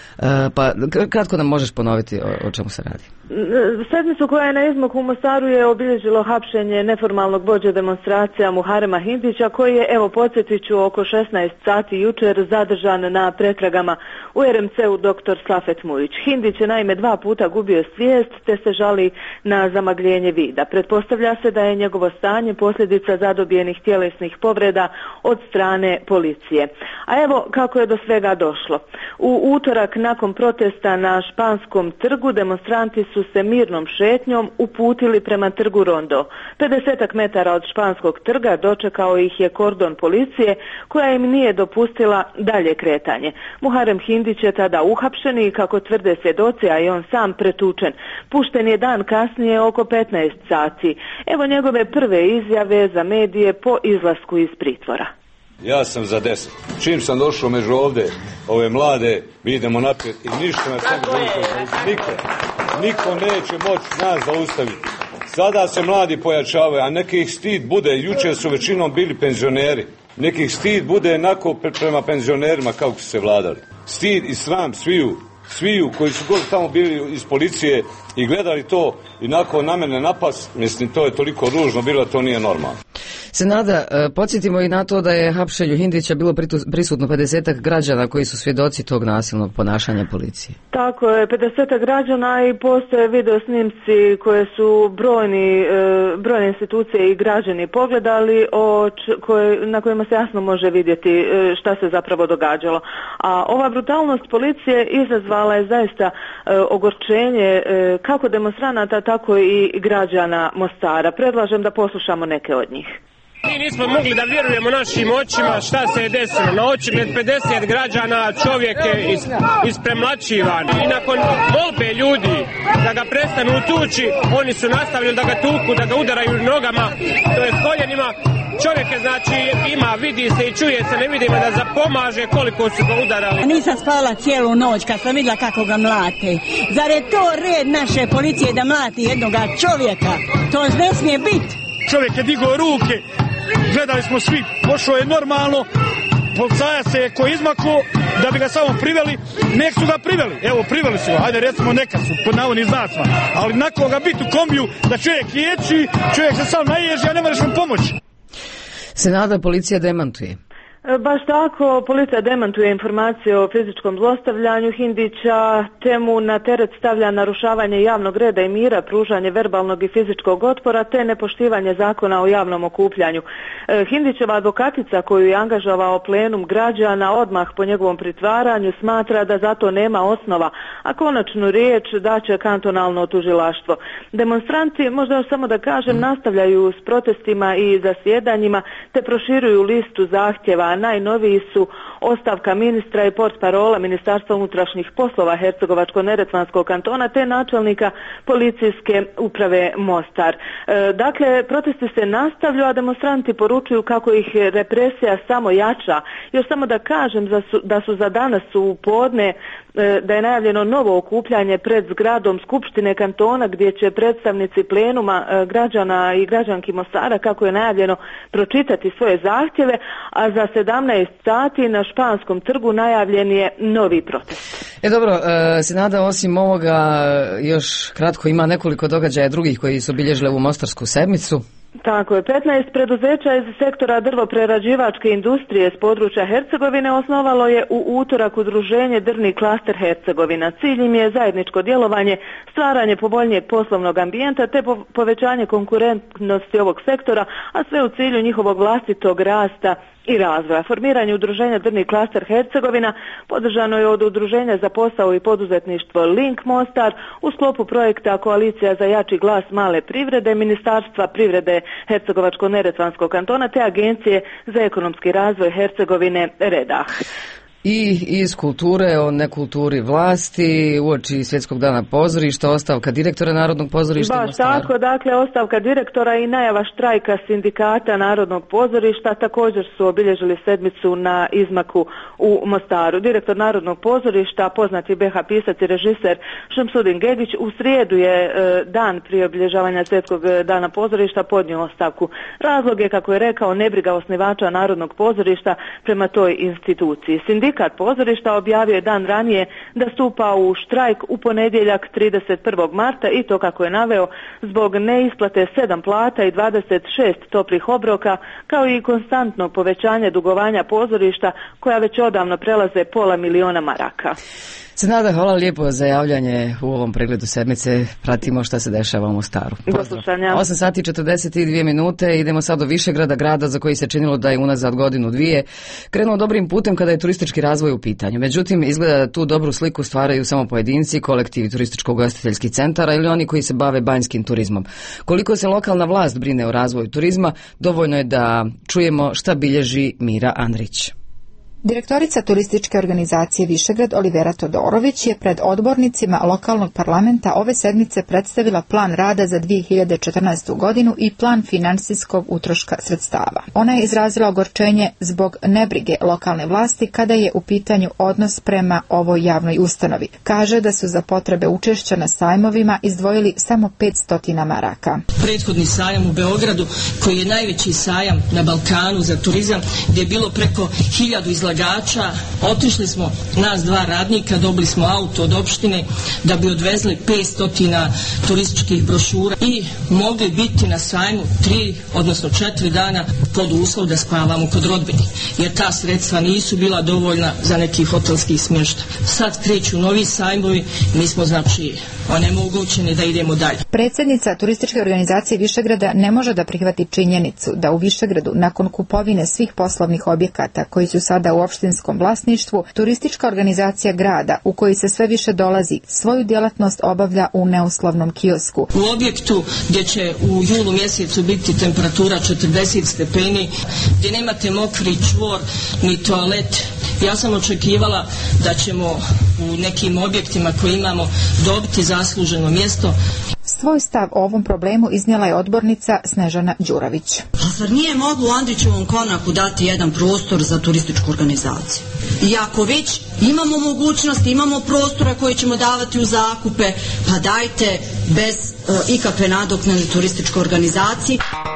pa kratko nam možeš ponoviti o čemu se radi? Sedmicu koja je na izmaku u Mostaru je obilježilo hapšenje neformalnog vođe demonstracija Muharema Hindića, koji je, evo podsjetit ću, oko 16 sati jučer zadržan na pretragama u RMC-u dr. Safet Mujić. Hindić je naime 2 puta gubio svijest te se žali na zamagljenje vida. Pretpostavlja se da je njegovo stanje posljedica zadobijenih tjelesnih povreda od strane policije. A evo kako je do svega došlo. U utorak nakon protesta na Španskom trgu demonstranti su se mirnom šetnjom uputili prema trgu Rondo. 50 metara od Španskog trga dočekao ih je kordon policije koja im nije dopustila dalje kretanje. Muharem Hindić je tada uhapšen i, kako tvrde svjedoci, a i on sam, pretučen. Pušten je dan kasnije oko 15 sati. Evo njegove prve izjave za medije po izlasku iz pritvora. Ja sam za 10. Čim sam došao među ovdje, ove mlade, mi idemo naprijed i ništa nas ne može. Niko neće moći nas zaustaviti. Sada se mladi pojačavaju, a nekih stid bude, jučer su većinom bili penzioneri, nekih stid bude onako prema penzionerima kako su se vladali. Stid i sram sviju koji su god tamo bili iz policije i gledali to i nakon na mene napas, mislim, to je toliko ružno bilo, to nije normalno. Senada, podsjetimo i na to da je hapšenju Hindića bilo prisutno 50 građana koji su svjedoci tog nasilnog ponašanja policije. Tako je, 50 građana i postoje video snimci koje su brojne institucije i građani pogledali, na kojima se jasno može vidjeti šta se zapravo događalo. A ova brutalnost policije izazvala je zaista ogorčenje kako demonstranata, tako i građana Mostara. Predlažem da poslušamo neke od njih. Mi nismo mogli da vjerujemo našim očima šta se je desilo. Na očigled 50 građana čovjek je ispremlačivan. I nakon molbe ljudi da ga prestanu tući, oni su nastavili da ga tuku, da ga udaraju nogama, to je koljenima. Čovjek je, znači, ima, vidi se i čuje se, ne vidimo da zapomaže koliko su ga udarali. Nisam spala cijelu noć kad sam vidjela kako ga mlate. Zar je to red naše policije da mlati jednoga čovjeka? To ne smije biti. Čovjek je digao ruke, gledali smo svi, pošao je normalno, policajac se je ko izmaklo da bi ga samo priveli, nek su ga priveli, evo priveli su ga, ajde recimo neka su, pod navodnim znacima, ali nakon ga biti u kombiju da čovjek ječi, čovjek se sam naježi, a ne možeš mu pomoći. Senada, policija demantuje. Baš tako, policija demantuje informacije o fizičkom zlostavljanju Hindića, te mu na teret stavlja narušavanje javnog reda i mira, pružanje verbalnog i fizičkog otpora, te nepoštivanje zakona o javnom okupljanju. Hindićeva advokatica, koju je angažovao plenum građana odmah po njegovom pritvaranju, smatra da zato nema osnova, a konačnu riječ daće kantonalno tužilaštvo. Demonstranti, možda još samo da kažem, nastavljaju s protestima i zasjedanjima, te proširuju listu zahtjeva. Najnoviji su ostavka ministra i portparola Ministarstva unutrašnjih poslova Hercegovačko-neretvanskog kantona te načelnika policijske uprave Mostar. Dakle, protesti se nastavljaju, a demonstranti poručuju kako ih represija samo jača. Još samo da kažem da su za danas u podne da je najavljeno novo okupljanje pred zgradom Skupštine kantona gdje će predstavnici plenuma građana i građanki Mostara, kako je najavljeno, pročitati svoje zahtjeve, a za 17 sati na Španskom trgu najavljen je novi protest. Dobro, Senada, osim ovoga još kratko ima nekoliko događaja drugih koji su obilježili ovu mostarsku sedmicu. Tako je, 15 preduzeća iz sektora drvoprerađivačke industrije s područja Hercegovine osnovalo je u utorak udruženje Drvni klaster Hercegovina. Cilj im je zajedničko djelovanje, stvaranje povoljnijeg poslovnog ambijenta te povećanje konkurentnosti ovog sektora, a sve u cilju njihovog vlastitog rasta i razvoja. Formiranje udruženja Drvni klaster Hercegovina podržano je od Udruženja za posao i poduzetništvo Link Mostar u sklopu projekta Koalicija za jači glas male privrede, Ministarstva privrede Hercegovačko-neretvanskog kantona te Agencije za ekonomski razvoj Hercegovine Redah. I iz kulture o nekulturi vlasti, uoči Svjetskog dana pozorišta, ostavka direktora Narodnog pozorišta. Baš tako, dakle, ostavka direktora i najava štrajka sindikata Narodnog pozorišta također su obilježili sedmicu na izmaku u Mostaru. Direktor Narodnog pozorišta, poznati BH pisac i režiser Šemsudin Gegić, u srijedu je dan prije obilježavanja Svjetskog dana pozorišta podnio ostavku. Razlog je, kako je rekao, nebriga osnivača Narodnog pozorišta prema toj instituciji. Sindikat pozorišta objavio je dan ranije da stupa u štrajk u ponedjeljak 31. marta i to, kako je naveo, zbog neisplate 7 plata i 26 toplih obroka, kao i konstantnog povećanja dugovanja pozorišta koja već odavno prelaze $500.000 maraka. Senada, hvala lijepo za javljanje u ovom pregledu sedmice. Pratimo šta se dešava u Mostaru. Do slušanja. 8 sati i 42 minute. Idemo sad do Višegrada, grada za koji se činilo da je unazad godinu dvije krenuo dobrim putem kada je turistički razvoj u pitanju. Međutim, izgleda da tu dobru sliku stvaraju samo pojedinci, kolektivi turističko-ugostiteljskih centara ili oni koji se bave banjskim turizmom. Koliko se lokalna vlast brine o razvoju turizma, dovoljno je da čujemo šta bilježi Mira Andrić. Direktorica turističke organizacije Višegrad Olivera Todorović je pred odbornicima lokalnog parlamenta ove sedmice predstavila plan rada za 2014. godinu i plan finansijskog utroška sredstava. Ona je izrazila ogorčenje zbog nebrige lokalne vlasti kada je u pitanju odnos prema ovoj javnoj ustanovi. Kaže da su za potrebe učešća na sajmovima izdvojili samo 500 maraka. Prethodni sajam u Beogradu, koji je najveći sajam na Balkanu za turizam, gdje je bilo preko 1000 izlagača, otišli smo nas 2 radnika, dobili smo auto od opštine da bi odvezli 500 turističkih brošura i mogli biti na sajmu 3, odnosno 4 dana pod uslov da spavamo kod rodbine, jer ta sredstva nisu bila dovoljna za neki hotelski smještaj. Sad kreću novi sajmovi, mi smo znači onemogućeni da idemo dalje. Predsjednica turističke organizacije Višegrada ne može da prihvati činjenicu da u Višegradu, nakon kupovine svih poslovnih objekata koji su sada u opštinskom vlasništvu, turistička organizacija grada, u koji se sve više dolazi, svoju djelatnost obavlja u neuslovnom kiosku. U objektu gdje će u julu mjesecu biti temperatura 40 stepeni, gdje nemate mokri čvor ni toalet, ja sam očekivala da ćemo u nekim objektima koje imamo dobiti zasluženo mjesto. Svoj stav o ovom problemu iznijela je odbornica Snežana Đuravić. Pa zar nije moglo u Andrićevom konaku dati jedan prostor za turističku organizaciju? I ako već imamo mogućnost, imamo prostora koje ćemo davati u zakupe, pa dajte bez ikakve nadoknade turističkoj organizaciji.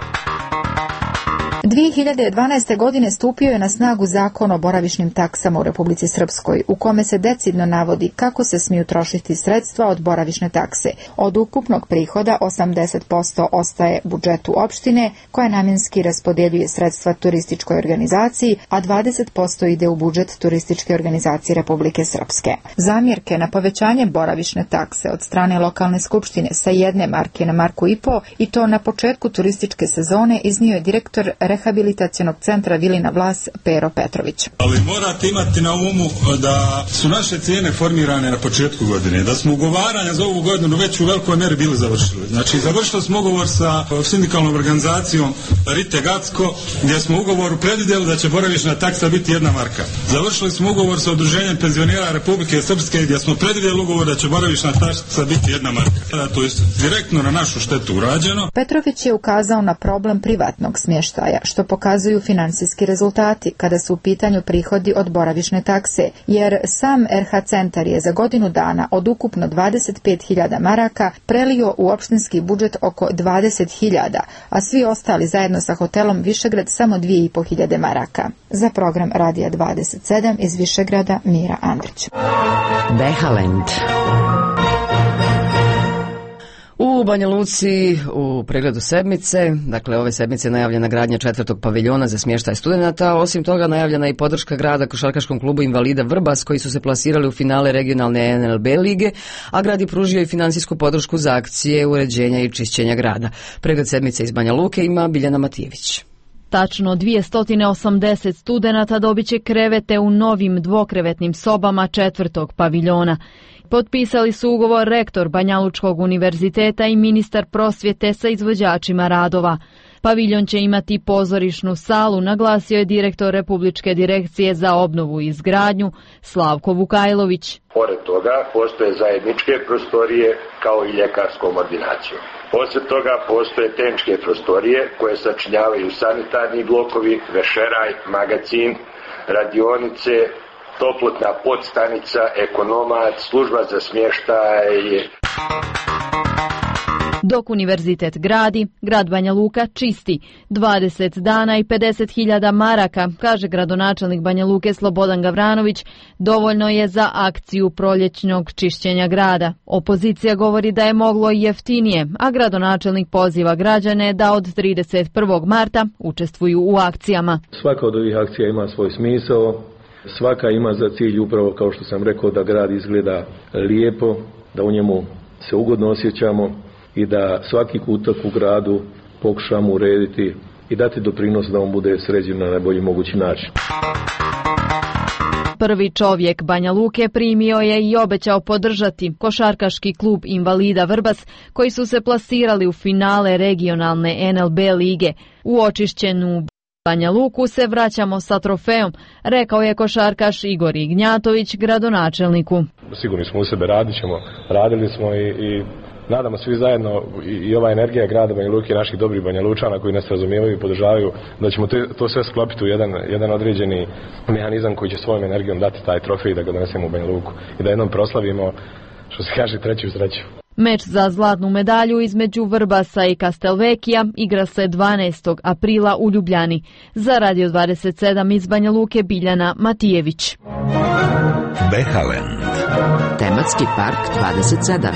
2012. godine stupio je na snagu zakon o boravišnim taksama u Republici Srpskoj, u kome se decidno navodi kako se smiju trošiti sredstva od boravišne takse. Od ukupnog prihoda 80% ostaje budžetu opštine, koja namjenski raspodjeljuje sredstva turističkoj organizaciji, a 20% ide u budžet turističke organizacije Republike Srpske. Zamjerke na povećanje boravišne takse od strane lokalne skupštine sa 1 marke na 1,5 marku i to na početku turističke sezone iznio je direktor rehabilitacionog centra Vilina Vlas Pero Petrović. Ali morate imati na umu da su naše cijene formirane na početku godine, da smo ugovaranja za ovu godinu već u velikoj meri bili završili. Znači, završili smo ugovor sa sindikalnom organizacijom Rite Gacko, gdje smo u ugovoru predvidjeli da će boravišna taksa biti 1 marka. Završili smo ugovor sa Udruženjem penzionera Republike Srpske, gdje smo predvidjeli ugovor da će boravišna taksa biti 1 marka. To je direktno na našu štetu urađeno. Petrović je ukazao na problem privatnog smještaja, što pokazuju finansijski rezultati kada su u pitanju prihodi od boravišne takse, jer sam RH centar je za godinu dana od ukupno 25.000 maraka prelio u opštinski budžet oko 20.000, a svi ostali zajedno sa hotelom Višegrad samo 2.500 maraka. Za program Radija 27 iz Višegrada Mira Andrić. Behalend. U Banja Luci u pregledu sedmice, dakle ove sedmice najavljena gradnja 4. paviljona za smještaj studenata, osim toga najavljena i podrška grada košarkaškom klubu Invalida Vrbas koji su se plasirali u finale regionalne NLB lige, a grad je pružio i finansijsku podršku za akcije uređenja i čišćenja grada. Pregled sedmice iz Banja Luke ima Biljana Matijević. Tačno 280 studenata dobit će krevete u novim dvokrevetnim sobama 4. paviljona. Potpisali su ugovor rektor Banjalučkog univerziteta i ministar prosvjete sa izvođačima radova. Paviljon će imati pozorišnu salu, naglasio je direktor Republičke direkcije za obnovu i izgradnju Slavko Vukajlović. Pored toga postoje zajedničke prostorije kao i ljekarskom ordinacijom. Poslije toga postoje tehničke prostorije koje sačinjavaju sanitarni blokovi, vešeraj, magacin, radionice, toplotna podstanica, ekonomat, služba za smještaj. Dok univerzitet gradi, grad Banja Luka čisti. 20 dana i 50.000 maraka, kaže gradonačelnik Banja Luke Slobodan Gavranović, dovoljno je za akciju proljećnog čišćenja grada. Opozicija govori da je moglo i jeftinije, a gradonačelnik poziva građane da od 31. marta učestvuju u akcijama. Svaka od ovih akcija ima svoj smisao, svaka ima za cilj upravo, kao što sam rekao, da grad izgleda lijepo, da u njemu se ugodno osjećamo i da svaki kutak u gradu pokušamo urediti i dati doprinos da on bude sređen na najbolji mogući način. Prvi čovjek Banja Luke primio je i obećao podržati košarkaški klub Invalida Vrbas, koji su se plasirali u finale regionalne NLB lige. U očišćenu Banja Luku se vraćamo sa trofejom, rekao je košarkaš Igor Ignjatović gradonačelniku. Sigurni smo u sebe, radili smo i nadamo svi zajedno i ova energija grada Banja Luke i naših dobrih Banja Lučana koji nas razumijevaju i podržavaju, da ćemo to sve sklopiti u jedan određeni mehanizam koji će svojom energijom dati taj trofej da ga donesemo u Banja Luku i da jednom proslavimo, što se kaže, treću sreću. Meč za zlatnu medalju između Vrbasa i Castelvekija igra se 12. aprila u Ljubljani. Za Radio 27 iz Banja Luke Biljana Matijević. Behaland. Tematski park 27.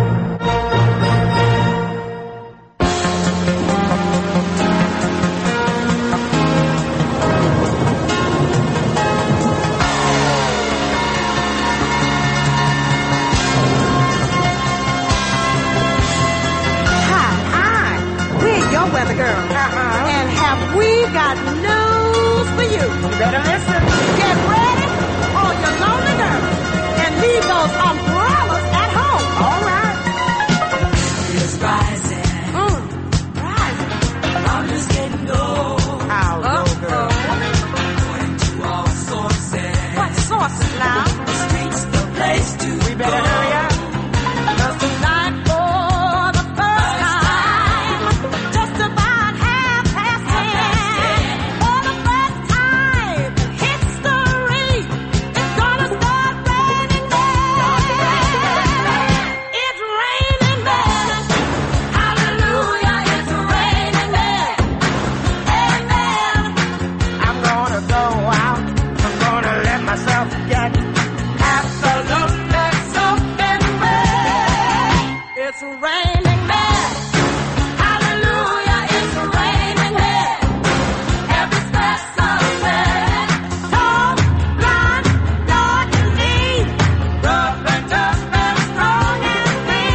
And have we got news for you? You better listen. Get ready, all your lonely girls, and leave those umbrellas at home. All right. It's rising. Rising. I'm just getting low. How low, girl? According to all sources. What sources now? The streets, the place to go. We better hurry up. 'Cause tonight, for the first time, just about half past 10, for the first time in history, it's gonna start raining men. It's raining men. Hallelujah, it's raining men. Amen. I'm gonna go out. I'm gonna let myself get absolutely soaking wet. It's raining men. Hallelujah, it's raining men. Every step's sunset. Tall, blind, dark and deep. Rough and tough and strong and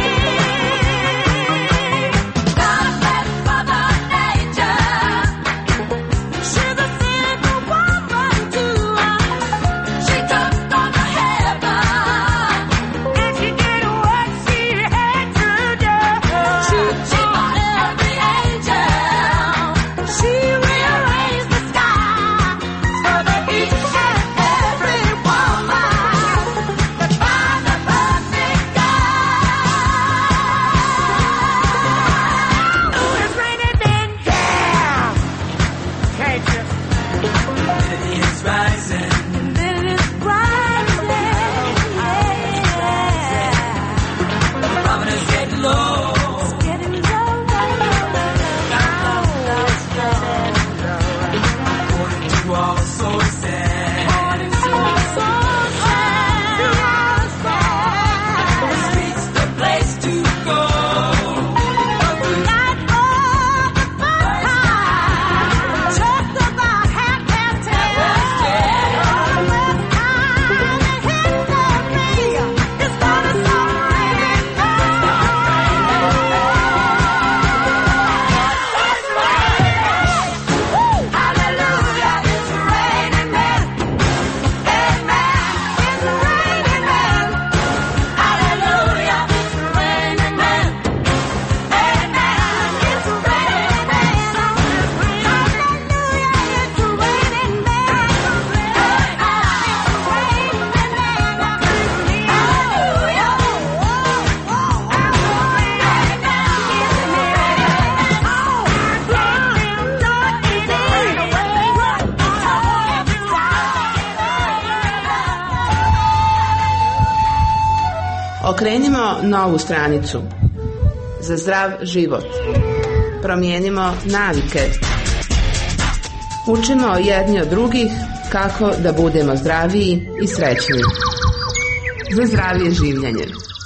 free. God bless Mother Nature. She's a single woman too. She touched on the heaven, and she did what she had to do. She Okrenimo novu stranicu. Za zdrav život. Promijenimo navike. Učimo jedni od drugih kako da budemo zdraviji i srećniji. Za zdravije življenje.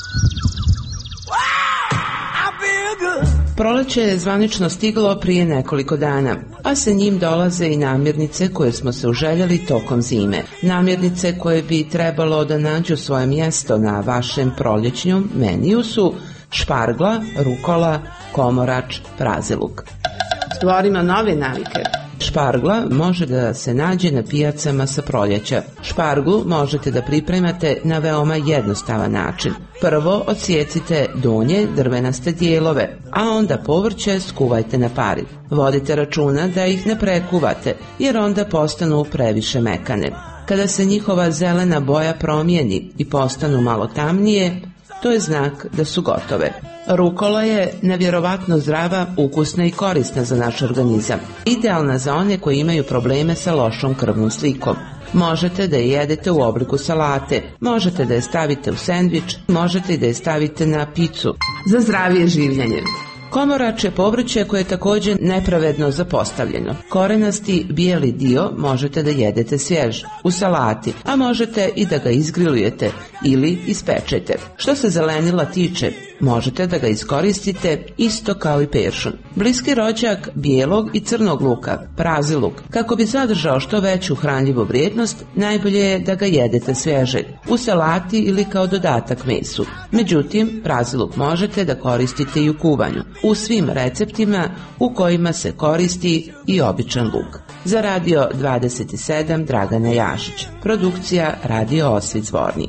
Proleće je zvanično stiglo prije nekoliko dana, a sa njim dolaze i namirnice koje smo se uželjeli tokom zime. Namirnice koje bi trebalo da nađu svoje mjesto na vašem proljećnjem meniju su špargla, rukola, komorač, praziluk. Stvorimo nove navike. Špargla može da se nađe na pijacama sa proljeća. Šparglu možete da pripremate na veoma jednostavan način. Prvo odsjecite donje drvenaste dijelove, a onda povrće skuvajte na pari. Vodite računa da ih ne prekuvate, jer onda postanu previše mekane. Kada se njihova zelena boja promijeni i postanu malo tamnije, to je znak da su gotove. Rukola je nevjerovatno zdrava, ukusna i korisna za naš organizam. Idealna za one koji imaju probleme sa lošom krvnom slikom. Možete da je jedete u obliku salate, možete da je stavite u sendvič, možete da je stavite na picu. Za zdravije življenje. Komorač je povrće koje je također nepravedno zapostavljeno. Korenasti bijeli dio možete da jedete svjež, u salati, a možete i da ga izgrilujete ili ispečete. Što se zelenila tiče, možete da ga iskoristite isto kao i peršun. Bliski rođak bijelog i crnog luka, praziluk, kako bi zadržao što veću hranljivu vrijednost, najbolje je da ga jedete svježeg, u salati ili kao dodatak mesu. Međutim, praziluk možete da koristite i u kuvanju, u svim receptima u kojima se koristi i običan luk. Za Radio 27 Dragana Jašić. Produkcija Radio Osvit Zvornik.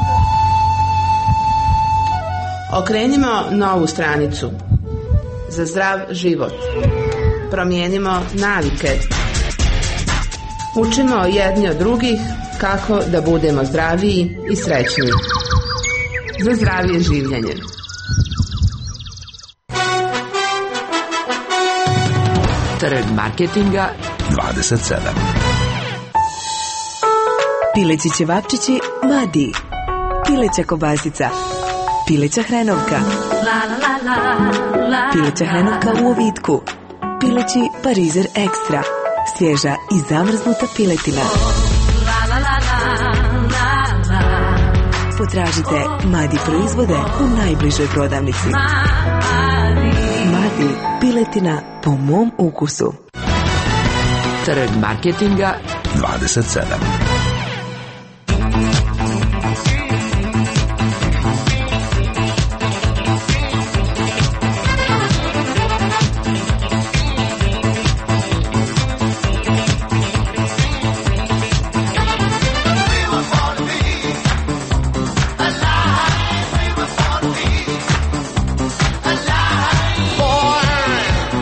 Okrenimo novu stranicu. Za zdrav život. Promijenimo navike. Učimo jedni od drugih kako da budemo zdraviji i srećniji. Za zdravije življenje. Trg marketinga 27. Pileći ćevapčići Madi. Pileća kobasica. Pileća hrenovka. Pileća hrenovka u ovitku. Pileći parizer ekstra. Svježa i zamrznuta piletina. Potražite Madi proizvode u najbližoj prodavnici. Madi, piletina po mom ukusu. Trg marketinga 27.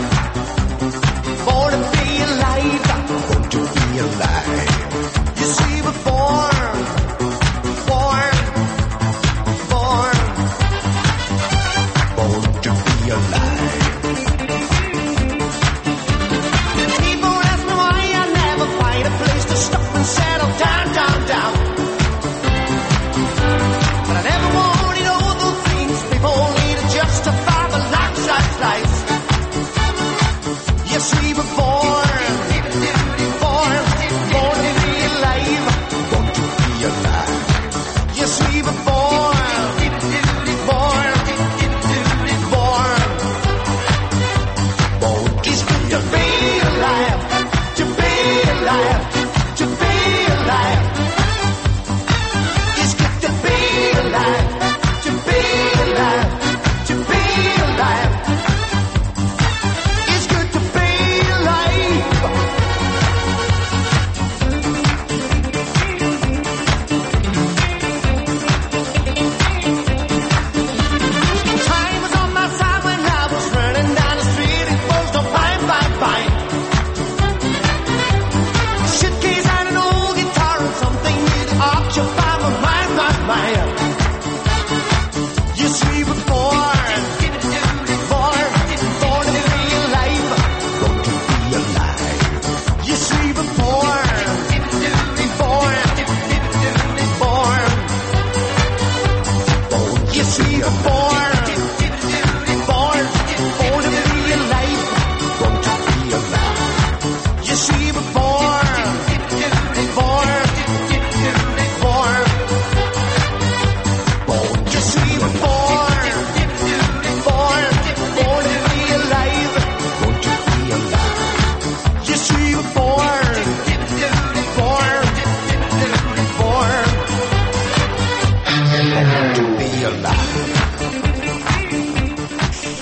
You see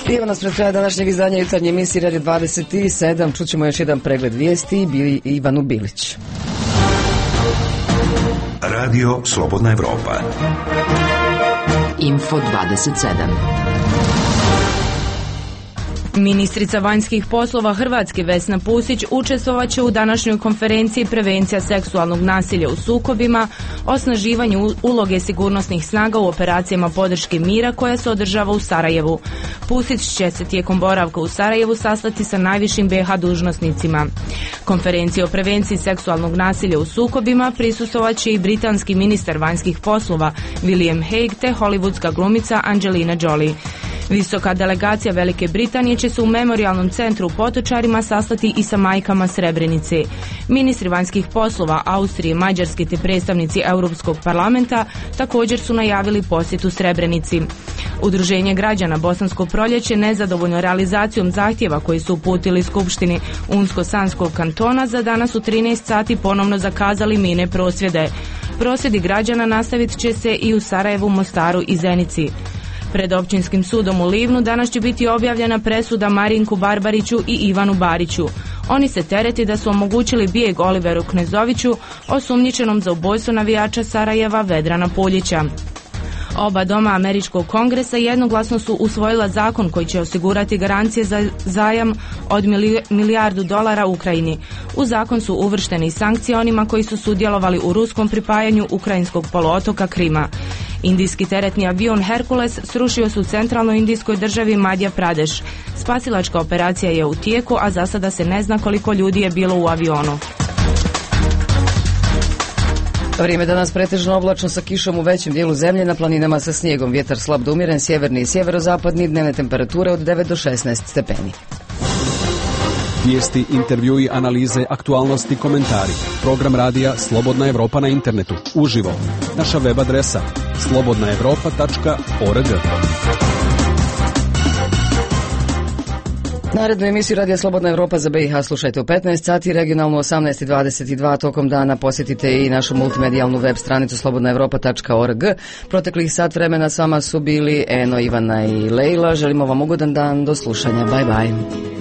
Evo nas pred kraja današnjeg izdanja jutarnje emisije Radio 27. Čućemo još jedan pregled vijesti i Ivanu Bilić. Radio Slobodna Evropa. Info 27. Ministrica vanjskih poslova Hrvatske Vesna Pusić učestvovaće u današnjoj konferenciji Prevencija seksualnog nasilja u sukobima, osnaživanju uloge sigurnosnih snaga u operacijama podrške mira koja se održava u Sarajevu. Pusić će se tijekom boravka u Sarajevu sastati sa najvišim BiH dužnosnicima. Konferenciji o prevenciji seksualnog nasilja u sukobima prisustvovaće i britanski ministar vanjskih poslova William Hague te hollywoodska glumica Angelina Jolie. Visoka delegacija Velike Britanije će se u memorijalnom centru u Potočarima sastati i sa majkama Srebrenice. Ministri vanjskih poslova Austrije, Mađarske te predstavnici Europskog parlamenta također su najavili posjetu Srebrenici. Udruženje građana Bosansko proljeće nezadovoljno realizacijom zahtjeva koji su uputili Skupštini Unsko-Sanskog kantona za danas u 13 sati ponovno zakazali mirne prosvjede. Prosvjedi građana nastavit će se i u Sarajevu, Mostaru i Zenici. Pred Općinskim sudom u Livnu danas će biti objavljena presuda Marinku Barbariću i Ivanu Bariću. Oni se tereti da su omogućili bijeg Oliveru Knezoviću, osumnjičenom za ubojstvo navijača Sarajeva Vedrana Poljića. Oba doma Američkog kongresa jednoglasno su usvojila zakon koji će osigurati garancije za zajam od $1 milijardu Ukrajini. U zakon su uvršteni i sankcije onima koji su sudjelovali u ruskom pripajanju ukrajinskog poluotoka Krima. Indijski teretni avion Hercules srušio se u centralnoj indijskoj državi Madhya Pradesh. Spasilačka operacija je u tijeku, a za sada se ne zna koliko ljudi je bilo u avionu. Vrijeme danas pretežno oblačno sa kišom u većem dijelu zemlje, na planinama sa snijegom, vjetar slab do umjeren, sjeverni i sjeverozapadni, dnevne temperature od 9 do 16 stepeni. Vijesti, intervjui, analize, aktualnosti, komentari. Program radija Slobodna Evropa na internetu, uživo. Naša web adresa slobodnaevropa.org. Narednu emisiju Radija Slobodna Evropa za BiH slušajte u 15 sati, regionalno 18:22 tokom dana. Posjetite i našu multimedijalnu web stranicu slobodnaevropa.org. Proteklih sat vremena s vama su bili Eno, Ivana i Lejla. Želimo vam ugodan dan, do slušanja. Bye bye.